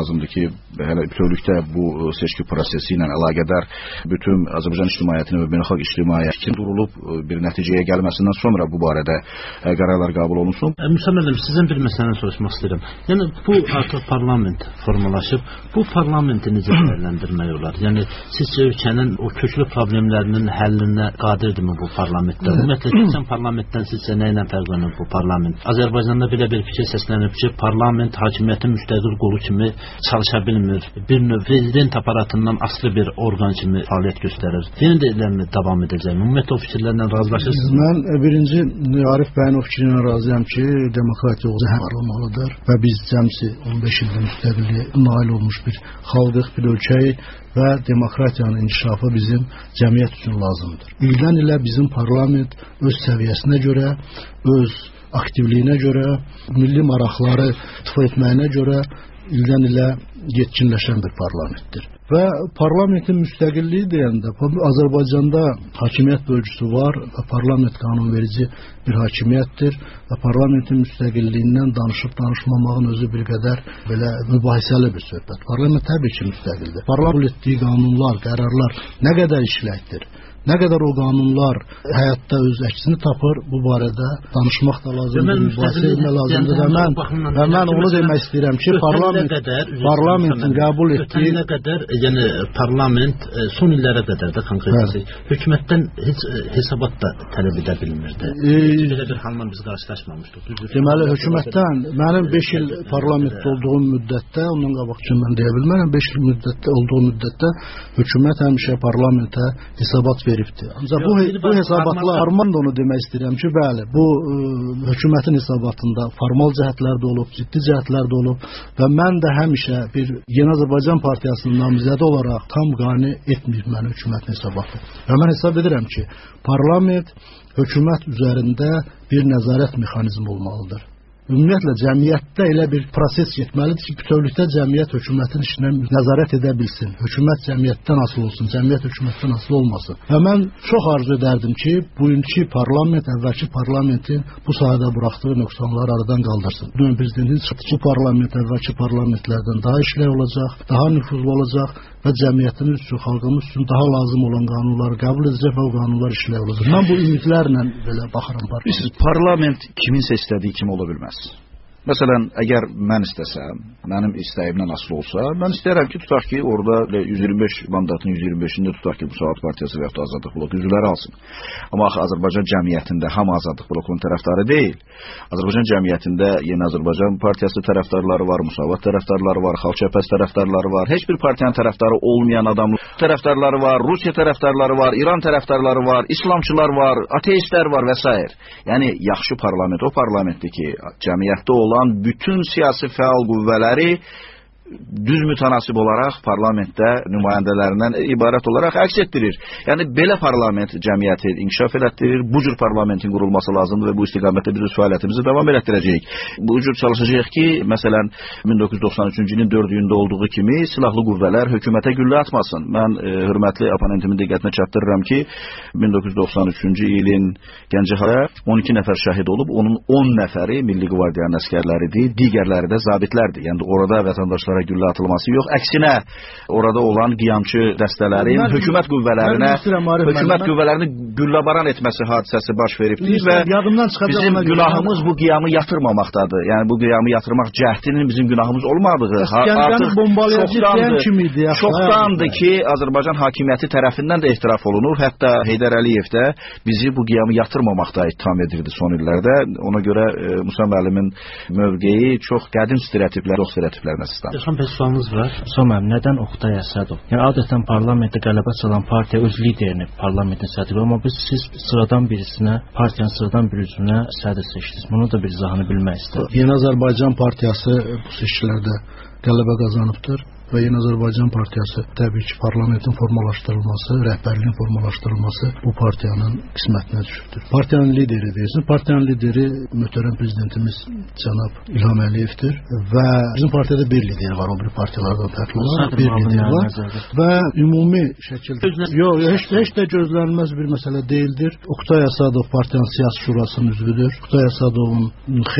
lazımdır ki, hələ bütövlükdə bu seçki prosesi ilə əlaqədar bütün Azərbaycan ictimaiyyətinin və beynəlxalq ictimaiyyətin durulub bir nəticəyə gəlməsindən sonra bu barədə qərarlar qəbul olunsun. Musa müəllim, sizdən bir məsələni soruşmaq istəyirəm. Yəni bu artıq parlament formalaşıb, bu parlamenti necə dəyərləndirmək olar? Yəni sizcə ölkənin o köklü problemlərinin həllinə qadirdirmi bu parlamentdə? Ümumiyyətlə keçən parlamentdən sizcə nə ilə fərqlənir bu parlament? Azərbaycanda belə bir fikir səslənib ki, parlament hakimiyyətin müstəqil qolu kimi çalışa bilmir. Bir növ prezident aparatından asılı bir orqan kimi fəaliyyət göstərir. Yenə də eləmi davam edəcək? Ümumiyyətlə o fikirlərlə razılaşırsınız? Mən birinci Arif bəyin o fikrinə razıyam ki, demokratiya olmalıdır və biz cəmsi on beş ildə müstəqilliyə nail olmuş bir xalqıq, bir ölkəyik və demokratiyanın inkişafı bizim cəmiyyət üçün lazımdır. İldən ilə bizim parlament öz səviyyəsinə görə, öz aktivliyinə görə, milli maraqları tıfa etməyinə görə ildən ilə yetkinləşən bir parlamentdir. Və parlamentin müstəqilliyi deyəndə Azərbaycanda hakimiyyət bölgüsü var və parlament qanunverici bir hakimiyyətdir və parlamentin müstəqilliyindən danışıb danışmamağın özü bir qədər belə mübahisəli bir söhbət. Parlament təbii ki müstəqildir. Parlament etdiyi qanunlar, qərarlar nə qədər işləkdir? Nə qədər o qanunlar həyatda öz əksini tapır, bu barədə danışmaq da lazımdır, mübahisə etmək lazımdır və mən, və mən onu demək istəyirəm ki, parlament, parlamentin qəbul etdiyi... Ötənə qədər, yəni parlament son illərə qədər də konkretləsi, hökumətdən heç hesabat da tələb edə bilmirdi. Belə bir halman biz qarşılaşmamışdıq. Deməli, hökumətdən, mənim beş il parlamentdə olduğum müddətdə, ondan qabaq üçün mən deyə bilmərəm, beş il müddətdə olduğu müddətdə hökumət həmişə parlamentə hesabat verir. Ancaq bu, bu hesabatlar, Armand onu demək istəyirəm ki, bəli, bu ə, hökumətin hesabatında formal cəhətlər də olub, ciddi cəhətlər də olub və mən də həmişə bir Yeni Azərbaycan Partiyasının namizədi olaraq tam qane etməyib mən hökumətin hesabatı. Və mən hesab edirəm ki, parlament hökumət üzərində bir nəzarət mexanizmi olmalıdır. Ümumiyyətlə, cəmiyyətdə elə bir proses getməlidir ki, bütövlükdə cəmiyyət hökumətin işinə nəzarət edə bilsin. Hökumət cəmiyyətdən asılı olsun, cəmiyyət hökumətdən asılı olmasın. Və mən çox arzu edərdim ki, bugünkü parlament, əvvəlki parlamentin bu sahədə buraxdığı nöqsanları aradan qaldırsın. Dünən prezidentin çıxdı ki, parlament əvvəlki parlamentlərdən daha işləy olacaq, daha nüfuzlu olacaq və cəmiyyətimiz üçün, xalqımız üçün daha lazım olan qanunları qəbul edəcək və o qanunlar işləy olacaq. Mən bu ümidlərlə belə baxıram parlament. Parlament kiminsə istədiyi kimi ola bilməz. Məsələn, əgər mən istəsəm, mənim istəyimdən asılı olsa, mən istəyirəm ki, tutaq ki, orada yüz iyirmi beş mandatın yüz iyirmi beşində tutaq ki, Müsavat Partiyası və ya Azadlıq bloku üzvləri alsın. Amma axı Azərbaycan cəmiyyətində hamı Azadlıq blokunun tərəfdarı deyil. Azərbaycan cəmiyyətində Yeni Azərbaycan Partiyası tərəfdarları var, Müsavat tərəfdarları var, Xalq Cəbhəsi tərəfdarları var, heç bir partiyanın tərəfdarı olmayan adamlar tərəfdarları var, Rusiya tərəfdarları var, İran tərəfdarları var, İslamçılar var, ateistlər var və s. Yəni, yaxşı parlament o parlamentdir ki, cəmiyyətdə olan bütün siyasi fəal qüvvələri düz mütənasib olaraq parlamentdə nümayəndələrindən ibarət olaraq əks etdirir. Yəni, belə parlament cəmiyyəti inkişaf elətdirir, bu cür parlamentin qurulması lazımdır və bu istiqamətdə biz öz fəaliyyətimizi davam elətdirəcəyik. Bu cür çalışacaq ki, məsələn, min doqquz yüz doxsan üçüncü ilin dörd iyunda olduğu kimi silahlı qüvvələr hökumətə güllə atmasın. Mən e, hörmətli oponentimin diqqətinə çatdırıram ki, min doqquz yüz doxsan üçüncü ilin Gəncəxaya on iki nəfər şəhid olub, onun on nəfəri Milli Qvardiyanın əsgərləridir, digərləri də zabitlərdir. Yəni, orada vətəndaşlara güllə atılması yox, əksinə orada olan qiyamçı dəstələrin mən, hökumət qüvvələrinə hökumət qüvvələrini gülləbaran etməsi hadisəsi baş veribdir və bizim günahımız bu qiyamı yatırmamaqdadır. Yəni bu qiyamı yatırmaq cəhdinin bizim günahımız olmadığı artıq çoxdandır, çoxdandır ki, Azərbaycan hakimiyyəti tərəfindən də ehtiraf olunur. Hətta Heydər Əliyev də bizi bu qiyamı yatırmamaqda ittiham edirdi son illərdə. Ona görə e, Musa müəllimin mövqeyi çox qədim stereotiplər, çox stereotiplərlə sistemdir. Son bir sualınız var. Soməm, nədən Oqtay Əsədov? Yəni, adətən parlamentdə qələbə çalan partiya öz liderini parlamentin sədri, amma biz siz sıradan birisinə, partiyanın sıradan bir üzvünə sədr seçdiniz. Bunu da bir izahını bilmək istəyir. Yeni Azərbaycan Partiyası bu seçkilərdə qələbə qazanıbdır və Yeni Azərbaycan Partiyası təbii ki, parlamentin formalaşdırılması, rəhbərliyin formalaşdırılması bu partiyanın qismətinə düşübdür. Partiyanın lideri deyilsin, partiyanın lideri möhtərəm prezidentimiz cənab İlham Əliyevdir və bizim partiyada bir lideri var, o bir partiyalardan fərqli olaraq bir lideri var və ümumi şəkildə yox, heç, heç də gözlənilməz bir məsələ deyildir. Oqtay Əsədov partiyanın siyasi şurasının üzvüdür. Oqtay Əsədovun xeyli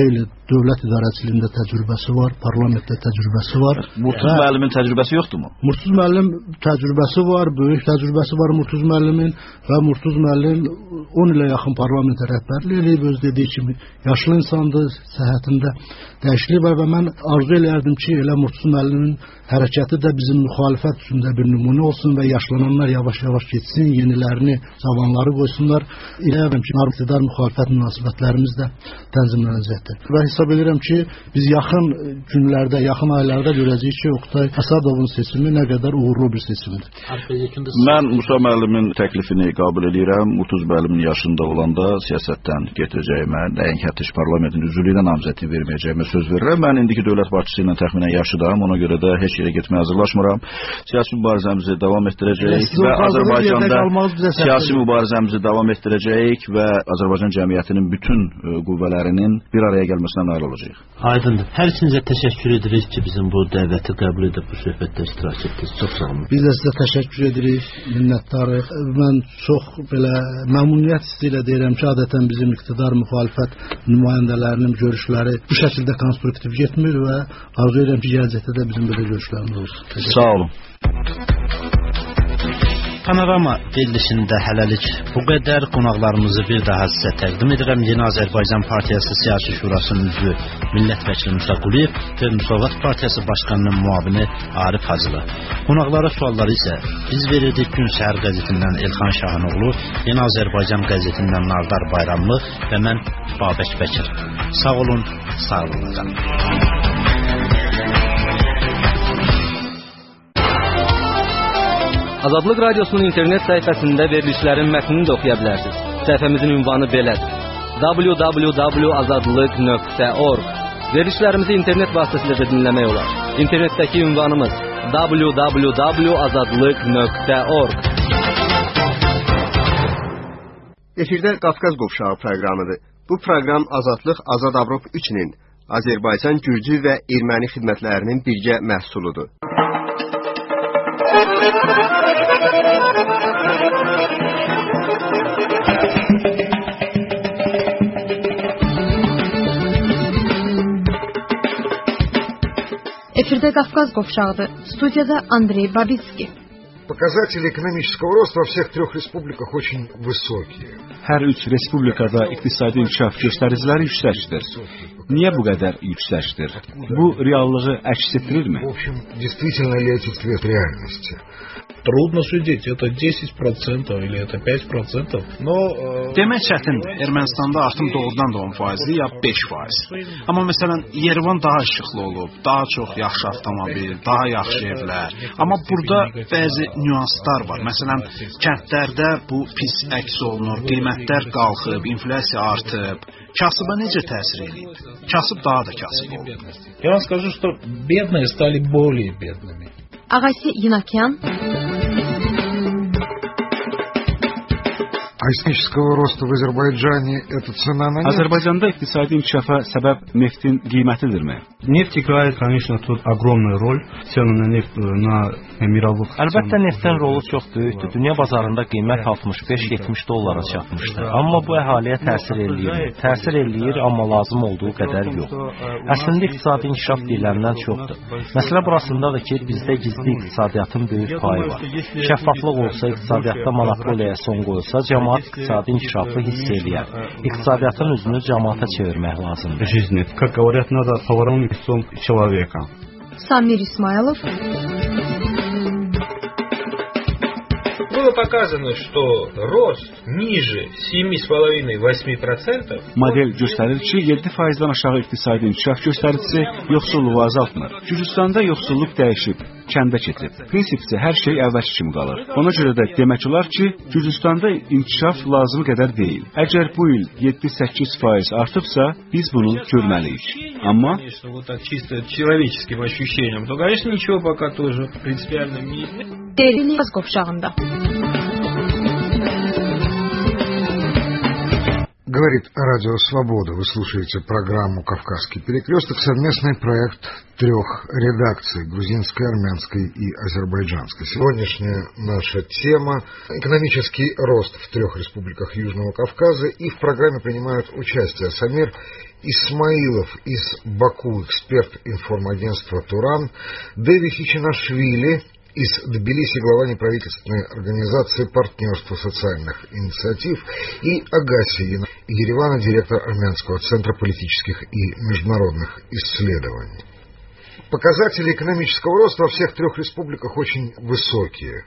dövlət idarəçiliyində təcrübəsi var, parlamentdə təcrübəsi var. Murtuz müəllimin təcrübəsi yoxdurmu? Murtuz müəllim təcrübəsi var, böyük təcrübəsi var Murtuz müəllimin və Murtuz müəllim on ilə yaxın parlamentə rəhbərlik edib, öz dediyi kimi yaşlı insandır, səhhətində dəyişiklik var və mən arzu eləyərdim ki, elə Murtuz müəllimin hərəkəti də bizim müxalifət üçün də bir nümunə olsun və yaşlananlar yavaş-yavaş getsin, yenilərini, cavanları qoysunlar. İləyərəm ki, iqtidar müxalifət münasibətlərimiz də tənzimlənəcəkdir. Və hesab edirəm ki, biz yaxın günlərdə, yaxın aylarda görəcəyik ki, Oqtay Əsədovun seçimi nə qədər uğurlu bir seçimdir. Mən Musa müəllimin təklifini qəbul edirəm. Murtuz müəllimin yaşında olanda siyasətdən getəcəyimə, nəinki hətta parlamentin üzvlüyünə namizədlik verməyəcəyimə söz verirəm. Mən indiki dövlət başçısı ilə təxminən yaşıdam, ona görə də heç yerə getməyə hazırlaşmıram. Siyasi mübarizəmizi davam etdirəcəyik və Azərbaycanda siyasi mübarizəmizi davam etdirəcəyik və Azərbaycan cəmiyyətinin bütün qüvvələrinin bir araya gəlməsinə nail olacağıq. Aydındır. Hər ikinizə təşəkkür edirik ki, bizim bu dəvəti qəbul edib bu söhbətdə iştirak etdiniz. Çox sağ olun. Biz də sizə təşəkkür edirik, minnətdarıq. Mən çox belə məmnuniyyət hissi ilə deyirəm ki, adətən bizim iqtidar müxalifət nümayəndələrinin görüşləri bu şəkildə konstruktiv getmir və arzu edirəm ki, gələcəkdə də bizim belə görüşlərimiz olsun. Sağ olun. Panorama verilişində hələlik bu qədər. Qonaqlarımızı bir daha sizə təqdim edirəm. Yeni Azərbaycan Partiyası Siyasi Şurasının üzvü millət vəkili Musa Quliyev və Müsavat Partiyası Başqanının müavini Arif Hacılı. Qonaqlara sualları isə biz verirdik. Gün Səhər qəzetindən Elxan Şahanoğlu, Yeni Azərbaycan qəzetindən Nardar Bayramlı və mən Babək Bəkir. Sağ olun, sağ olun. Azadlıq Radiosunun internet səhifəsində verilişlərin mətnini də oxuya bilərsiniz. Səhifəmizin ünvanı belədir: w w w nöqtə azadlıq nöqtə org. Verilişlərimizi internet vasitəsilə də dinləmək olar. İnternetdəki ünvanımız w w w nöqtə azadlıq nöqtə org. Efirdə Qafqaz Qovşağı proqramıdır. Bu proqram Azadlıq Azad Avropa üçünün Azərbaycan, Gürcü və Erməni xidmətlərinin birgə məhsuludur. Efirdə Qafqaz Qovşağıdır. Studiyada Andrey Babitski. Показатели экономического роста во всех трех республиках очень высокие. Hər üç respublikada iqtisadi inkişaf göstəriciləri yüksəkdir. Niyə bu qədər yüksəkdir? Bu reallığı əks etdirirmi? В общем, действительно ли это цвет реальности? Трудно судить, это десять процентов или это пять процентов, но... Demək çətindir. Ermənistanda artım doğrudan da on faizli ya beş faiz. Amma məsələn, Yerevan daha işıqlı olub, daha çox yaxşı avtomobil, daha yaxşı evlər. Amma burada bəzi nüanslar var. Məsələn, kəndlərdə bu pis əks olunur, qiymətlər qalxıb, inflyasiya artıb. Kasıba necə təsir edib? Kasıb daha da kasıb olub. Я вам скажу, что бедные стали более бедными. Ağası Yinakyan. А экономического роста в Азербайджане это цена на нефть? Azərbaycanda iqtisadi inkişafa səbəb neftin qiymətidirmi? Neft играет, конечно, тут огромную роль. Цены на нефть на мировых. Əlbəttə neftin rolu çox böyükdür. Dünya bazarında qiymət altmış beş yetmiş dollara çatmışdır. Amma bu əhaliyə təsir eləyir. Təsir eləyir, amma lazım olduğu qədər yox. Əslində iqtisadi inkişaf deyiləndən çoxdur. Məsələ burasındadır ki, bizdə gizli iqtisadiyyatın böyük payı var. Şəffaflıq olsa, iqtisadiyyatda monopoliyaya son qoyulsa, cəmaət iqtisadi inkişafı hiss eləyər. İqtisadiyyatın üzünü cəmaata çevirmək lazımdır. Жизни, как говорят, надо поворотным лицом человека. Samir İsmailov. Было показано, что рост ниже семи с половиной — восьми процентов. Model göstərir ki, yeddi faizdən aşağı iqtisadi inkişaf göstəricisi yoxsulluğu azaltmır. Gürcüstanda yoxsulluq dəyişib, kəndə keçib. Prinsip isə hər şey əvvəlki kimi qalır. Ona görə də demək olar ki, Gürcüstanda inkişaf lazım qədər deyil. Əgər bu il yeddi səkkiz faiz artıbsa, biz bunu görməliyik. Amma вот так чисто человеческим ощущением, то, конечно, ничего пока тоже принципиально не изменится. Derin Qafqaz Qovşağında. Говорит Радио Свобода. Вы слушаете программу «Кавказский перекресток», совместный проект трех редакций: грузинской, армянской и азербайджанской. Сегодняшняя наша тема — экономический рост в трех республиках Южного Кавказа. И в программе принимают участие Самир Исмаилов из Баку, эксперт информагентства «Туран», Дэви Хичинашвили из Тбилиси, глава неправительственной организации партнерства социальных инициатив, и Агаси Еревана, директор Армянского центра политических и международных исследований. Показатели экономического роста во всех трех республиках очень высокие.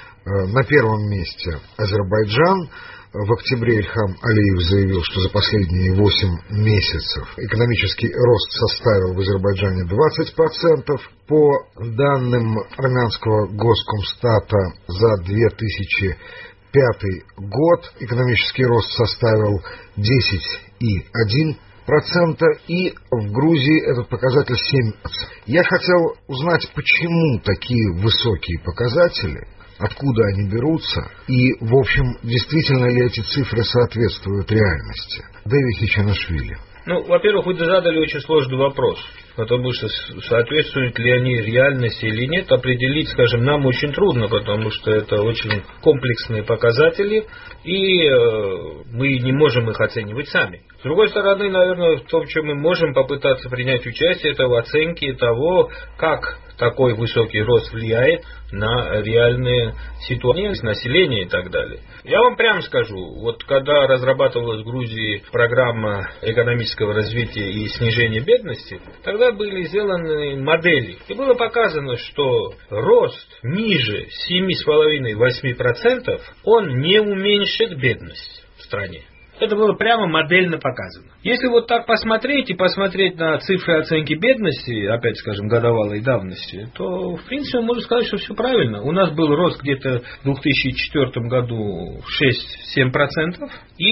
На первом месте Азербайджан. В октябре Ильхам Алиев заявил, что за последние восемь месяцев экономический рост составил в Азербайджане двадцать процентов. По данным армянского Госкомстата за две тысячи пятый год экономический рост составил десять целых одна десятая процента, и в Грузии этот показатель семь процентов. Я хотел узнать, почему такие высокие показатели, откуда они берутся, и, в общем, действительно ли эти цифры соответствуют реальности. Дэви Хичинашвили. Ну, во-первых, вы задали очень сложный вопрос, потому что соответствуют ли они реальности или нет, определить, скажем, нам очень трудно, потому что это очень комплексные показатели, и э, мы не можем их оценивать сами. С другой стороны, наверное, в том, чем мы можем попытаться принять участие, это в оценке того, как такой высокий рост влияет на реальные ситуации населения и так далее. Я вам прямо скажу, вот когда разрабатывалась в Грузии программа экономического развития и снижения бедности, тогда были сделаны модели. И было показано, что рост ниже семь целых пять десятых - восемь процентов, он не уменьшит бедность в стране. Это было прямо модельно показано. Если вот так посмотреть и посмотреть на цифры оценки бедности, опять скажем, годовалой давности, то, в принципе, можно сказать, что все правильно. У нас был рост где-то в две тысячи четвёртом году шесть-семь процентов,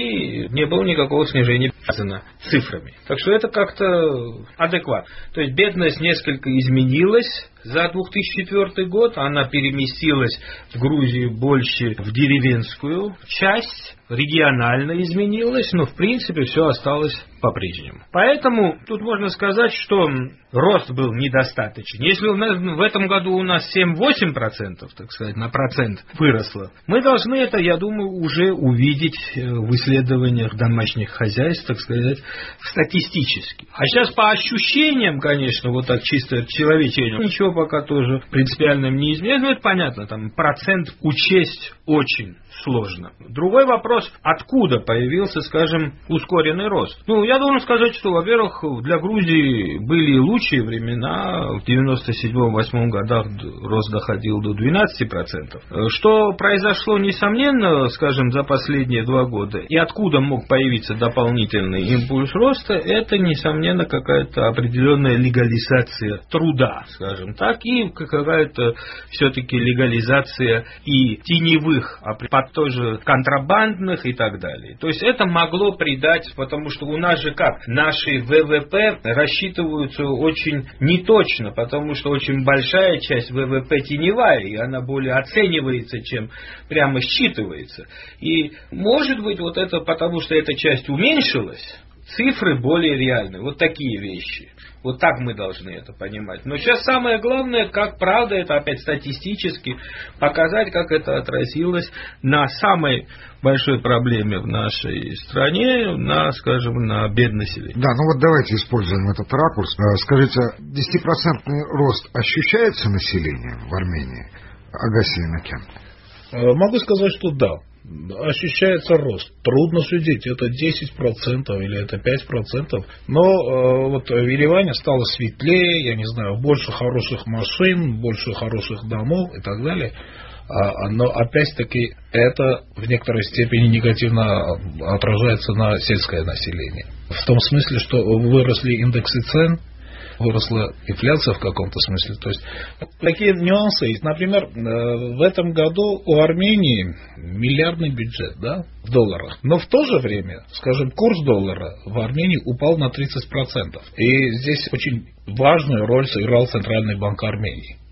и не было никакого снижения показано цифрами. Так что это как-то адекватно. То есть бедность несколько изменилась за две тысячи четвёртый год, она переместилась в Грузии больше в деревенскую часть, регионально изменилась, но в принципе все осталось по-прежнему. Поэтому тут можно сказать, что рост был недостаточен. Если у нас в этом году у нас семь-восемь процентов, так сказать, на процент выросло, мы должны это, я думаю, уже увидеть в исследованиях домашних хозяйств, так сказать, статистически. А сейчас по ощущениям, конечно, вот так чисто человечению, ничего пока тоже принципиально не изменилось, но это понятно, там процент учесть очень сложно. Другой вопрос, откуда появился, скажем, ускоренный рост? Ну, я должен сказать, что, во-первых, для Грузии были лучшие времена. В девяносто седьмом — восьмом годах рост доходил до двенадцати процентов. Что произошло, несомненно, скажем, за последние два года, и откуда мог появиться дополнительный импульс роста, это, несомненно, какая-то определенная легализация труда, скажем так, и какая-то все-таки легализация и теневых, под тоже контрабандных и так далее. То есть это могло придать, потому что у нас же как, наши вэ вэ пэ рассчитываются очень неточно, потому что очень большая часть вэ вэ пэ теневая, и она более оценивается, чем прямо считывается. И может быть вот это потому, что эта часть уменьшилась, цифры более реальные. Вот такие вещи. Вот так мы должны это понимать. Но сейчас самое главное, как правда, это опять статистически показать, как это отразилось на самой большой проблеме в нашей стране, на, скажем, на беднаселении. Да, ну вот давайте используем этот ракурс. Скажите, десятипроцентный рост ощущается населением в Армении? Агаси Янакян. Могу сказать, что да. Ощущается рост. Трудно судить, это десять процентов или это пять процентов. Но э, вот в Ереване стало светлее, я не знаю, больше хороших машин, больше хороших домов и так далее. А, но опять-таки это в некоторой степени негативно отражается на сельское население. В том смысле, что выросли индексы цен, выросла инфляция в каком-то смысле. То есть такие нюансы есть. Например, в этом году у Армении миллиардный бюджет, да, в долларах. Но в то же время, скажем, курс доллара в Армении упал на тридцать процентов. И здесь очень важную роль сыграл Центральный банк Армении.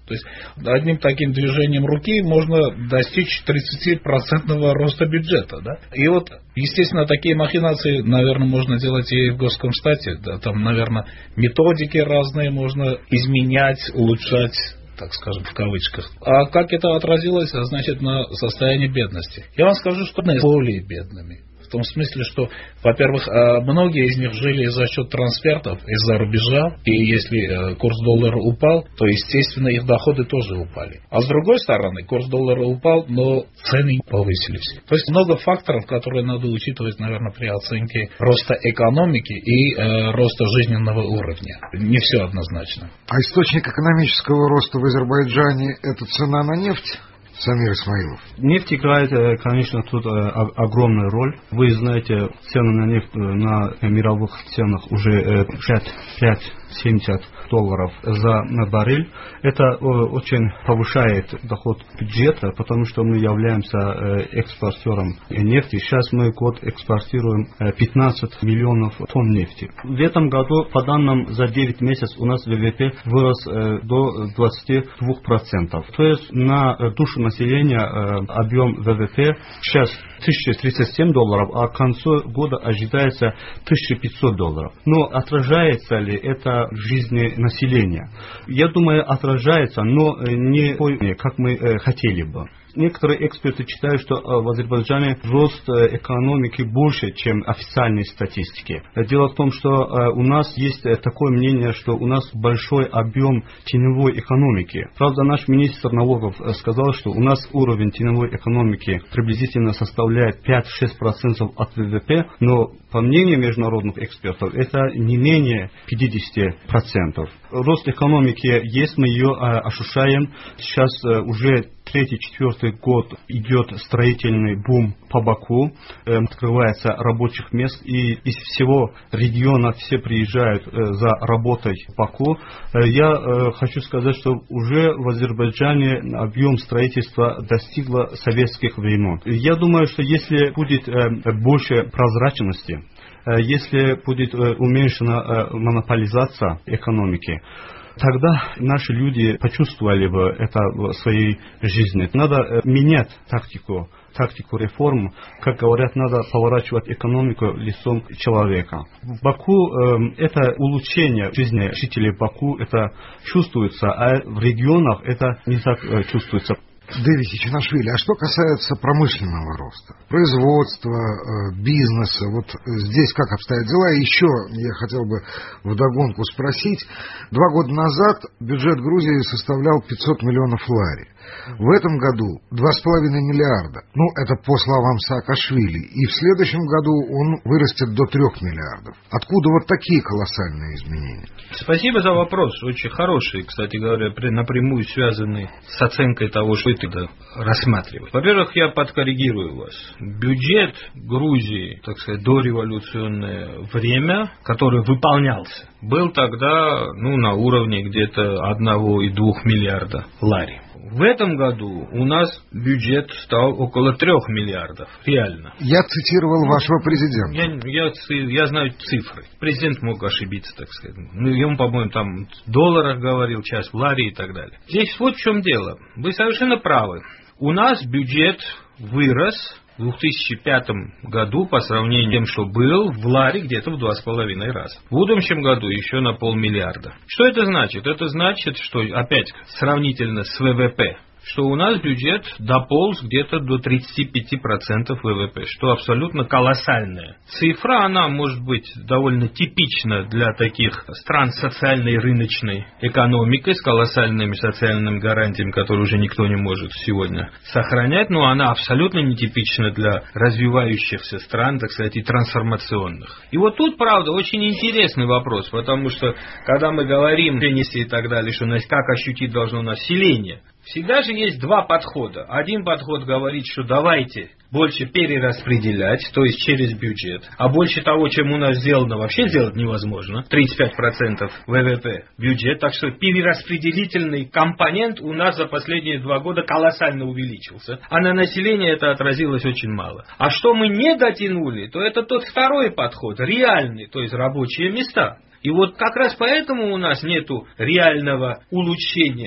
То есть одним таким движением руки можно достичь тридцатипроцентного роста бюджета. Да? И вот, естественно, такие махинации, наверное, можно делать и в Госкомстате. Да? Там, наверное, методики разные можно изменять, улучшать, так скажем, в кавычках. А как это отразилось, значит, на состоянии бедности? Я вам скажу, что мы более бедными. В том смысле, что, во-первых, многие из них жили за счет трансфертов из-за рубежа, и если курс доллара упал, то, естественно, их доходы тоже упали. А с другой стороны, курс доллара упал, но цены повысились. То есть много факторов, которые надо учитывать, наверное, при оценке роста экономики и э, роста жизненного уровня. Не все однозначно. А источник экономического роста в Азербайджане – это цена на нефть? Самир Исмаилов. Нефть играет, конечно, тут огромную роль. Вы знаете, цены на нефть на мировых ценах уже пять семьдесят долларов за баррель. Это очень повышает доход бюджета, потому что мы являемся экспортером нефти. Сейчас мы в год экспортируем пятнадцать миллионов тонн нефти. В этом году, по данным за девять месяцев, у нас ВВП вырос до двадцати двух процентов. То есть на душу населения объем ВВП сейчас тысяча тридцать семь долларов, а к концу года ожидается тысяча пятьсот долларов. Но отражается ли это в жизни населения? Я думаю, отражается, но не как мы хотели бы. Некоторые эксперты считают, что в Азербайджане рост экономики больше, чем официальной статистики. Дело в том, что у нас есть такое мнение, что у нас большой объем теневой экономики. Правда, наш министр налогов сказал, что у нас уровень теневой экономики приблизительно составляет пять-шесть процентов от ВВП, но по мнению международных экспертов это не менее пятьдесят процентов. Рост экономики есть, мы ее ощущаем. Сейчас уже третий-четвертый год идет строительный бум по Баку, э, открывается рабочих мест, и из всего региона все приезжают э, за работой в Баку. Э, я э, хочу сказать, что уже в Азербайджане объем строительства достигло советских времен. Я думаю, что если будет э, больше прозрачности, э, если будет э, уменьшена э, монополизация экономики, тогда наши люди почувствовали бы это в своей жизни. Надо менять тактику, тактику реформ. Как говорят, надо поворачивать экономику лицом человека. В Баку э, это улучшение жизни жителей Баку, это чувствуется, а в регионах это не так э, чувствуется. Дэвид Чичинашвили, а что касается промышленного роста, производства, бизнеса, вот здесь как обстоят дела? И еще я хотел бы вдогонку спросить. Два года назад бюджет Грузии составлял пятьсот миллионов лари. В этом году два с половиной миллиарда. Ну, это по словам Саакашвили. И в следующем году он вырастет до трех миллиардов. Откуда вот такие колоссальные изменения? Спасибо за вопрос. Очень хороший, кстати говоря, напрямую связанный с оценкой того, что это рассматривать. Во-первых, я подкоррегирую вас. Бюджет Грузии, так сказать, дореволюционное время, который выполнялся, был тогда ну, на уровне где-то одного и двух миллиарда лари. В этом году у нас бюджет стал около трех миллиардов, реально. Я цитировал вашего президента. Я, я, я знаю цифры. Президент мог ошибиться, так сказать. Ну, ему, по-моему, там в долларах говорил, сейчас в лари и так далее. Здесь вот в чем дело. Вы совершенно правы. У нас бюджет вырос в две тысячи пятом году по сравнению с тем, что был в ларе где-то в два с половиной раза. В будущем году еще на полмиллиарда. Что это значит? Это значит, что опять сравнительно с ВВП, что у нас бюджет дополз где-то до тридцати пяти процентов ВВП, что абсолютно колоссальная цифра. Она может быть довольно типична для таких стран с социальной рыночной экономикой, с колоссальными социальными гарантиями, которые уже никто не может сегодня сохранять, но она абсолютно нетипична для развивающихся стран, так сказать, и трансформационных. И вот тут, правда, очень интересный вопрос, потому что, когда мы говорим о пенсии и так далее, что как ощутить должно население, всегда же есть два подхода. Один подход говорит, что давайте больше перераспределять, то есть через бюджет. А больше того, чем у нас сделано, вообще сделать невозможно. тридцать пять процентов ВВП бюджет. Так что перераспределительный компонент у нас за последние два года колоссально увеличился. А на население это отразилось очень мало. А что мы не дотянули, то это тот второй подход, реальный, то есть рабочие места. И вот как раз поэтому у нас нету реального улучшения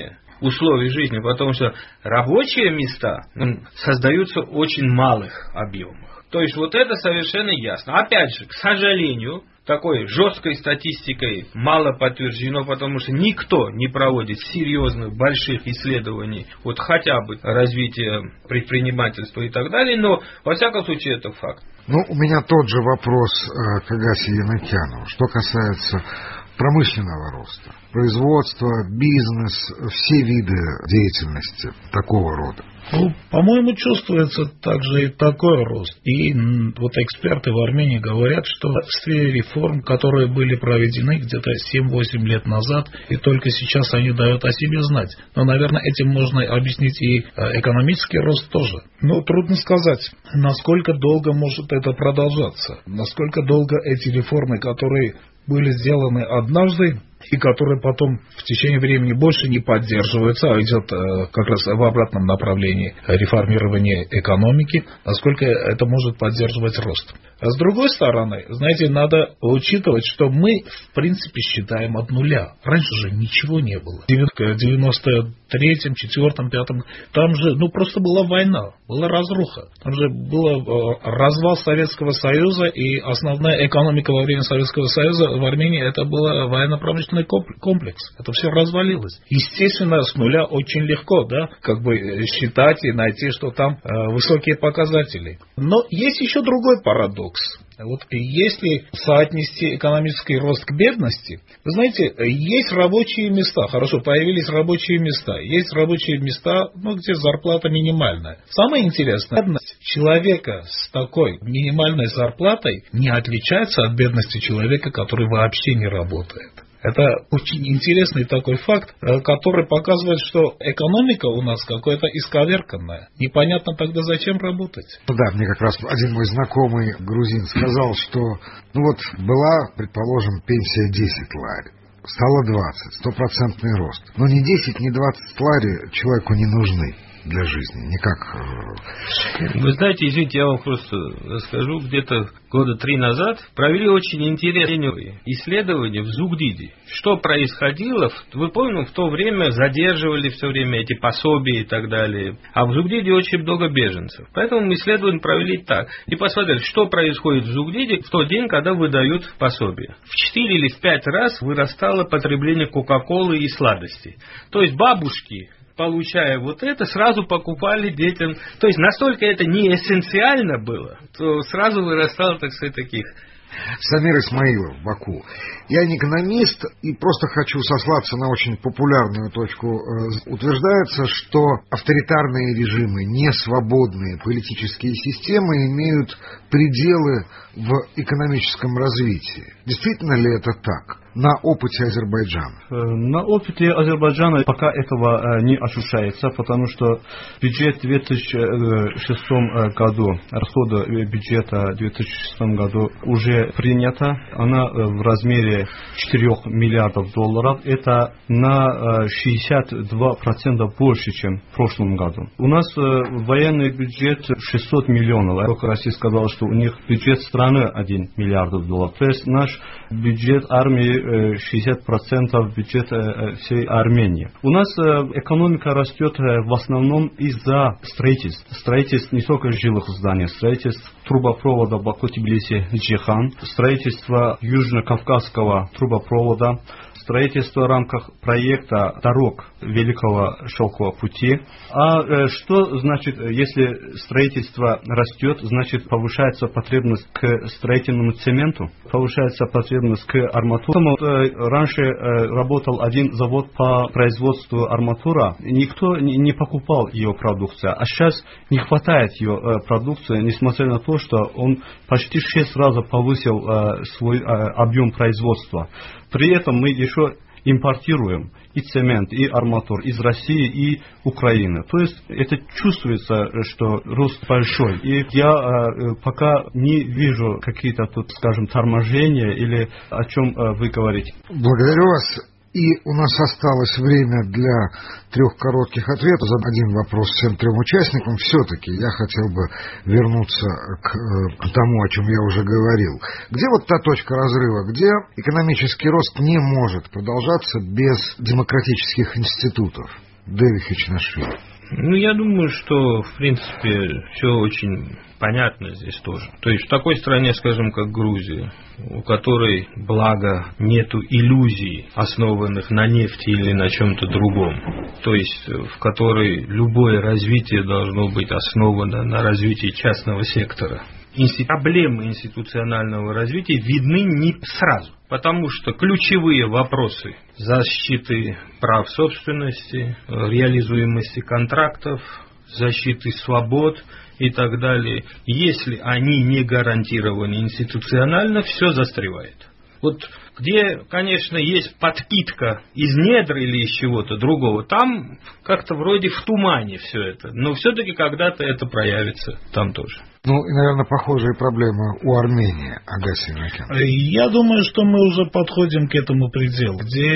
условий жизни, потому что рабочие места создаются в очень малых объемах. То есть вот это совершенно ясно. Опять же, к сожалению, такой жесткой статистикой мало подтверждено, потому что никто не проводит серьезных, больших исследований, вот хотя бы развития предпринимательства и так далее, но во всяком случае это факт. Ну, у меня тот же вопрос к Агасе Янакяну, что касается промышленного роста, производства, бизнес, все виды деятельности такого рода. Ну, по-моему, чувствуется также и такой рост. И вот эксперты в Армении говорят, что в сфере реформ, которые были проведены где-то семь-восемь лет назад, и только сейчас они дают о себе знать. Но, наверное, этим можно объяснить и экономический рост тоже. Но трудно сказать, насколько долго может это продолжаться, насколько долго эти реформы, которые были сделаны однажды, и которые потом в течение времени больше не поддерживаются, а идет э, как раз в обратном направлении реформирования экономики, насколько это может поддерживать рост. А с другой стороны, знаете, надо учитывать, что мы в принципе считаем от нуля. Раньше же ничего не было. В девяносто третьем, четвёртом, пятом там же ну просто была война, была разруха. Там же был э, развал Советского Союза, и основная экономика во время Советского Союза в Армении это была военно-промышленная комплекс. Это все развалилось. Естественно, с нуля очень легко, да, как бы считать и найти, что там э, высокие показатели. Но есть еще другой парадокс. Вот если соотнести экономический рост к бедности, вы знаете, есть рабочие места, хорошо, появились рабочие места, есть рабочие места, ну, где зарплата минимальная. Самое интересное, бедность человека с такой минимальной зарплатой не отличается от бедности человека, который вообще не работает. Это очень интересный такой факт, который показывает, что экономика у нас какая-то исковерканная. Непонятно тогда, зачем работать. Да, мне как раз один мой знакомый грузин сказал, что ну вот была, предположим, пенсия десять лари, стало двадцать, стопроцентный рост. Но ни десять, ни двадцать лари человеку не нужны для жизни, никак. Вы знаете, извините, я вам просто расскажу, где-то года три назад провели очень интересные исследования в Зугдиде. Что происходило, вы помните, в то время задерживали все время эти пособия и так далее, а в Зугдиде очень много беженцев. Поэтому мы исследование провели так и посмотрели, что происходит в Зугдиде в тот день, когда выдают пособие. В четыре или в пять раз вырастало потребление кока-колы и сладостей. То есть бабушки, получая вот это, сразу покупали детям. То есть настолько это не эссенциально было, то сразу вырастало, так сказать, таких. Самир Исмаилов, Баку. Я не экономист и просто хочу сослаться на очень популярную точку. Утверждается, что авторитарные режимы, несвободные политические системы имеют пределы в экономическом развитии. Действительно ли это так? На опыте Азербайджана? На опыте Азербайджана пока этого не ощущается, потому что бюджет в две тысячи шестом году, расходы бюджета в две тысячи шестом году уже принята. Она в размере четырёх миллиардов долларов. Это на шестьдесят два процента больше, чем в прошлом году. У нас военный бюджет шестьсот миллионов. Только Россия сказала, что у них бюджет страны один миллиард долларов. То есть наш бюджет армии шестьдесят процентов бюджета всей Армении. У нас экономика растет в основном из-за строительств. Строительств не только жилых зданий, строительств трубопровода Баку-Тбилиси-Джихан, строительство Южно-Кавказского трубопровода, строительство в рамках проекта дорог Великого Шелкового пути. А что значит, если строительство растет, значит повышается потребность к строительному цементу, повышается потребность к арматуре. Раньше работал один завод по производству арматуры, никто не покупал ее продукцию, а сейчас не хватает ее продукции, несмотря на то, что он почти в шесть раз повысил свой объем производства. При этом мы еще импортируем и цемент, и арматур из России и Украины. То есть это чувствуется, что рост большой. И я э, пока не вижу какие-то тут, скажем, торможения или о чем э, вы говорите. Благодарю вас. И у нас осталось время для трех коротких ответов. За один вопрос всем трем участникам. Все-таки я хотел бы вернуться к, к тому, о чем я уже говорил. Где вот та точка разрыва, где экономический рост не может продолжаться без демократических институтов? Дэвид Хичинашвили? Ну, я думаю, что, в принципе, все очень понятно здесь тоже. То есть в такой стране, скажем, как Грузия, у которой, благо, нету иллюзий, основанных на нефти или на чем-то другом, то есть в которой любое развитие должно быть основано на развитии частного сектора. Проблемы институционального развития видны не сразу, потому что ключевые вопросы защиты прав собственности, реализуемости контрактов, защиты свобод и так далее, если они не гарантированы институционально, все застревает. Вот где, конечно, есть подпитка из недр или из чего-то другого, там как-то вроде в тумане все это, но все-таки когда-то это проявится там тоже. Ну, и, наверное, похожие проблемы у Армении, Агассий Иннокентьевич. Я думаю, что мы уже подходим к этому пределу, где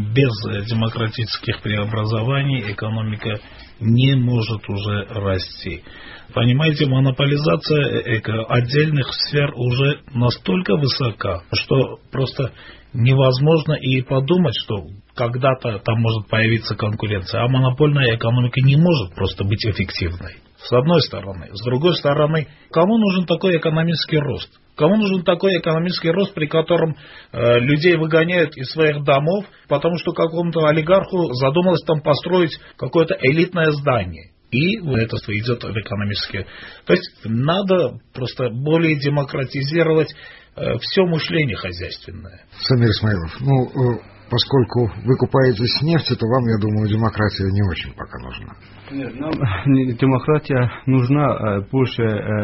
без демократических преобразований экономика не может уже расти. Понимаете, монополизация отдельных сфер уже настолько высока, что просто невозможно и подумать, что когда-то там может появиться конкуренция, а монопольная экономика не может просто быть эффективной. С одной стороны. С другой стороны, кому нужен такой экономический рост? Кому нужен такой экономический рост, при котором э, людей выгоняют из своих домов, потому что какому-то олигарху задумалось там построить какое-то элитное здание? И это идет в экономические. То есть надо просто более демократизировать э, все мышление хозяйственное. Самир Исмаилов, ну, э, поскольку вы купаетесь в нефти, то вам, я думаю, демократия не очень пока нужна. Нет, нам демократия нужна больше,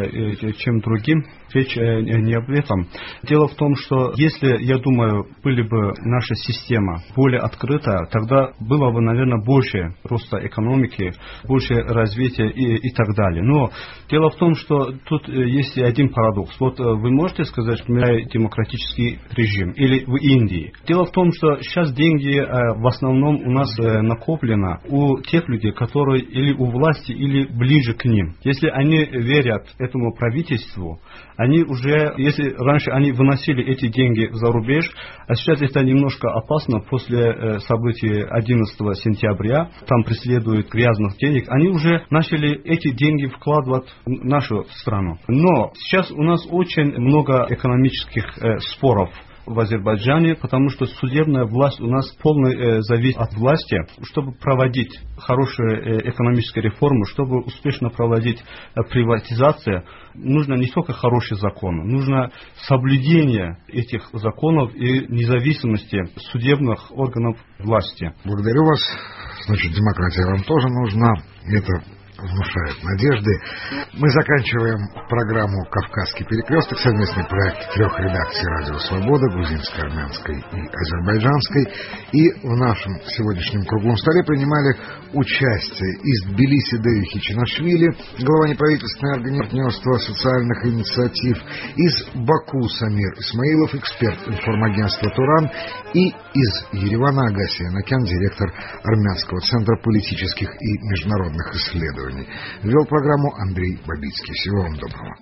чем другим. Речь не об этом. Дело в том, что если, я думаю, были бы наша система более открыта, тогда было бы, наверное, больше роста экономики, больше развития и, и так далее. Но дело в том, что тут есть один парадокс. Вот вы можете сказать, что мы демократический режим, или в Индии. Дело в том, что сейчас деньги в основном у нас накоплено у тех людей, которые или у власти, или ближе к ним. Если они верят этому правительству, они уже, если раньше они выносили эти деньги за рубеж, а сейчас это немножко опасно после событий одиннадцатого сентября, там преследуют грязных денег, они уже начали эти деньги вкладывать в нашу страну. Но сейчас у нас очень много экономических э, споров в Азербайджане, потому что судебная власть у нас полностью э, зависит от власти. Чтобы проводить хорошие э, экономические реформы, чтобы успешно проводить э, приватизацию, нужно не только хорошие законы, нужно соблюдение этих законов и независимости судебных органов власти. Благодарю вас. Значит, демократия вам тоже нужна. Это внушает надежды. Мы заканчиваем программу «Кавказский перекресток», совместный проект трех редакций «Радио Свобода», грузинской, армянской и азербайджанской. И в нашем сегодняшнем круглом столе принимали участие из Тбилиси Дэвид Хичинашвили, глава неправительственной организации партнерства социальных инициатив, из Баку Самир Исмаилов, эксперт информагентства «Туран», и из Еревана Агассий Иннокентьевич, директор Армянского центра политических и международных исследований. Вел программу Андрей Бабицкий. Всего вам доброго.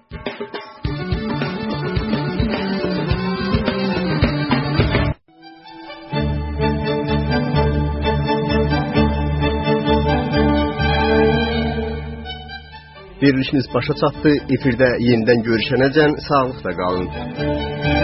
Verilişiniz başa çatdı. Efirdə yenidən görüşənəcən sağlıqla qalın.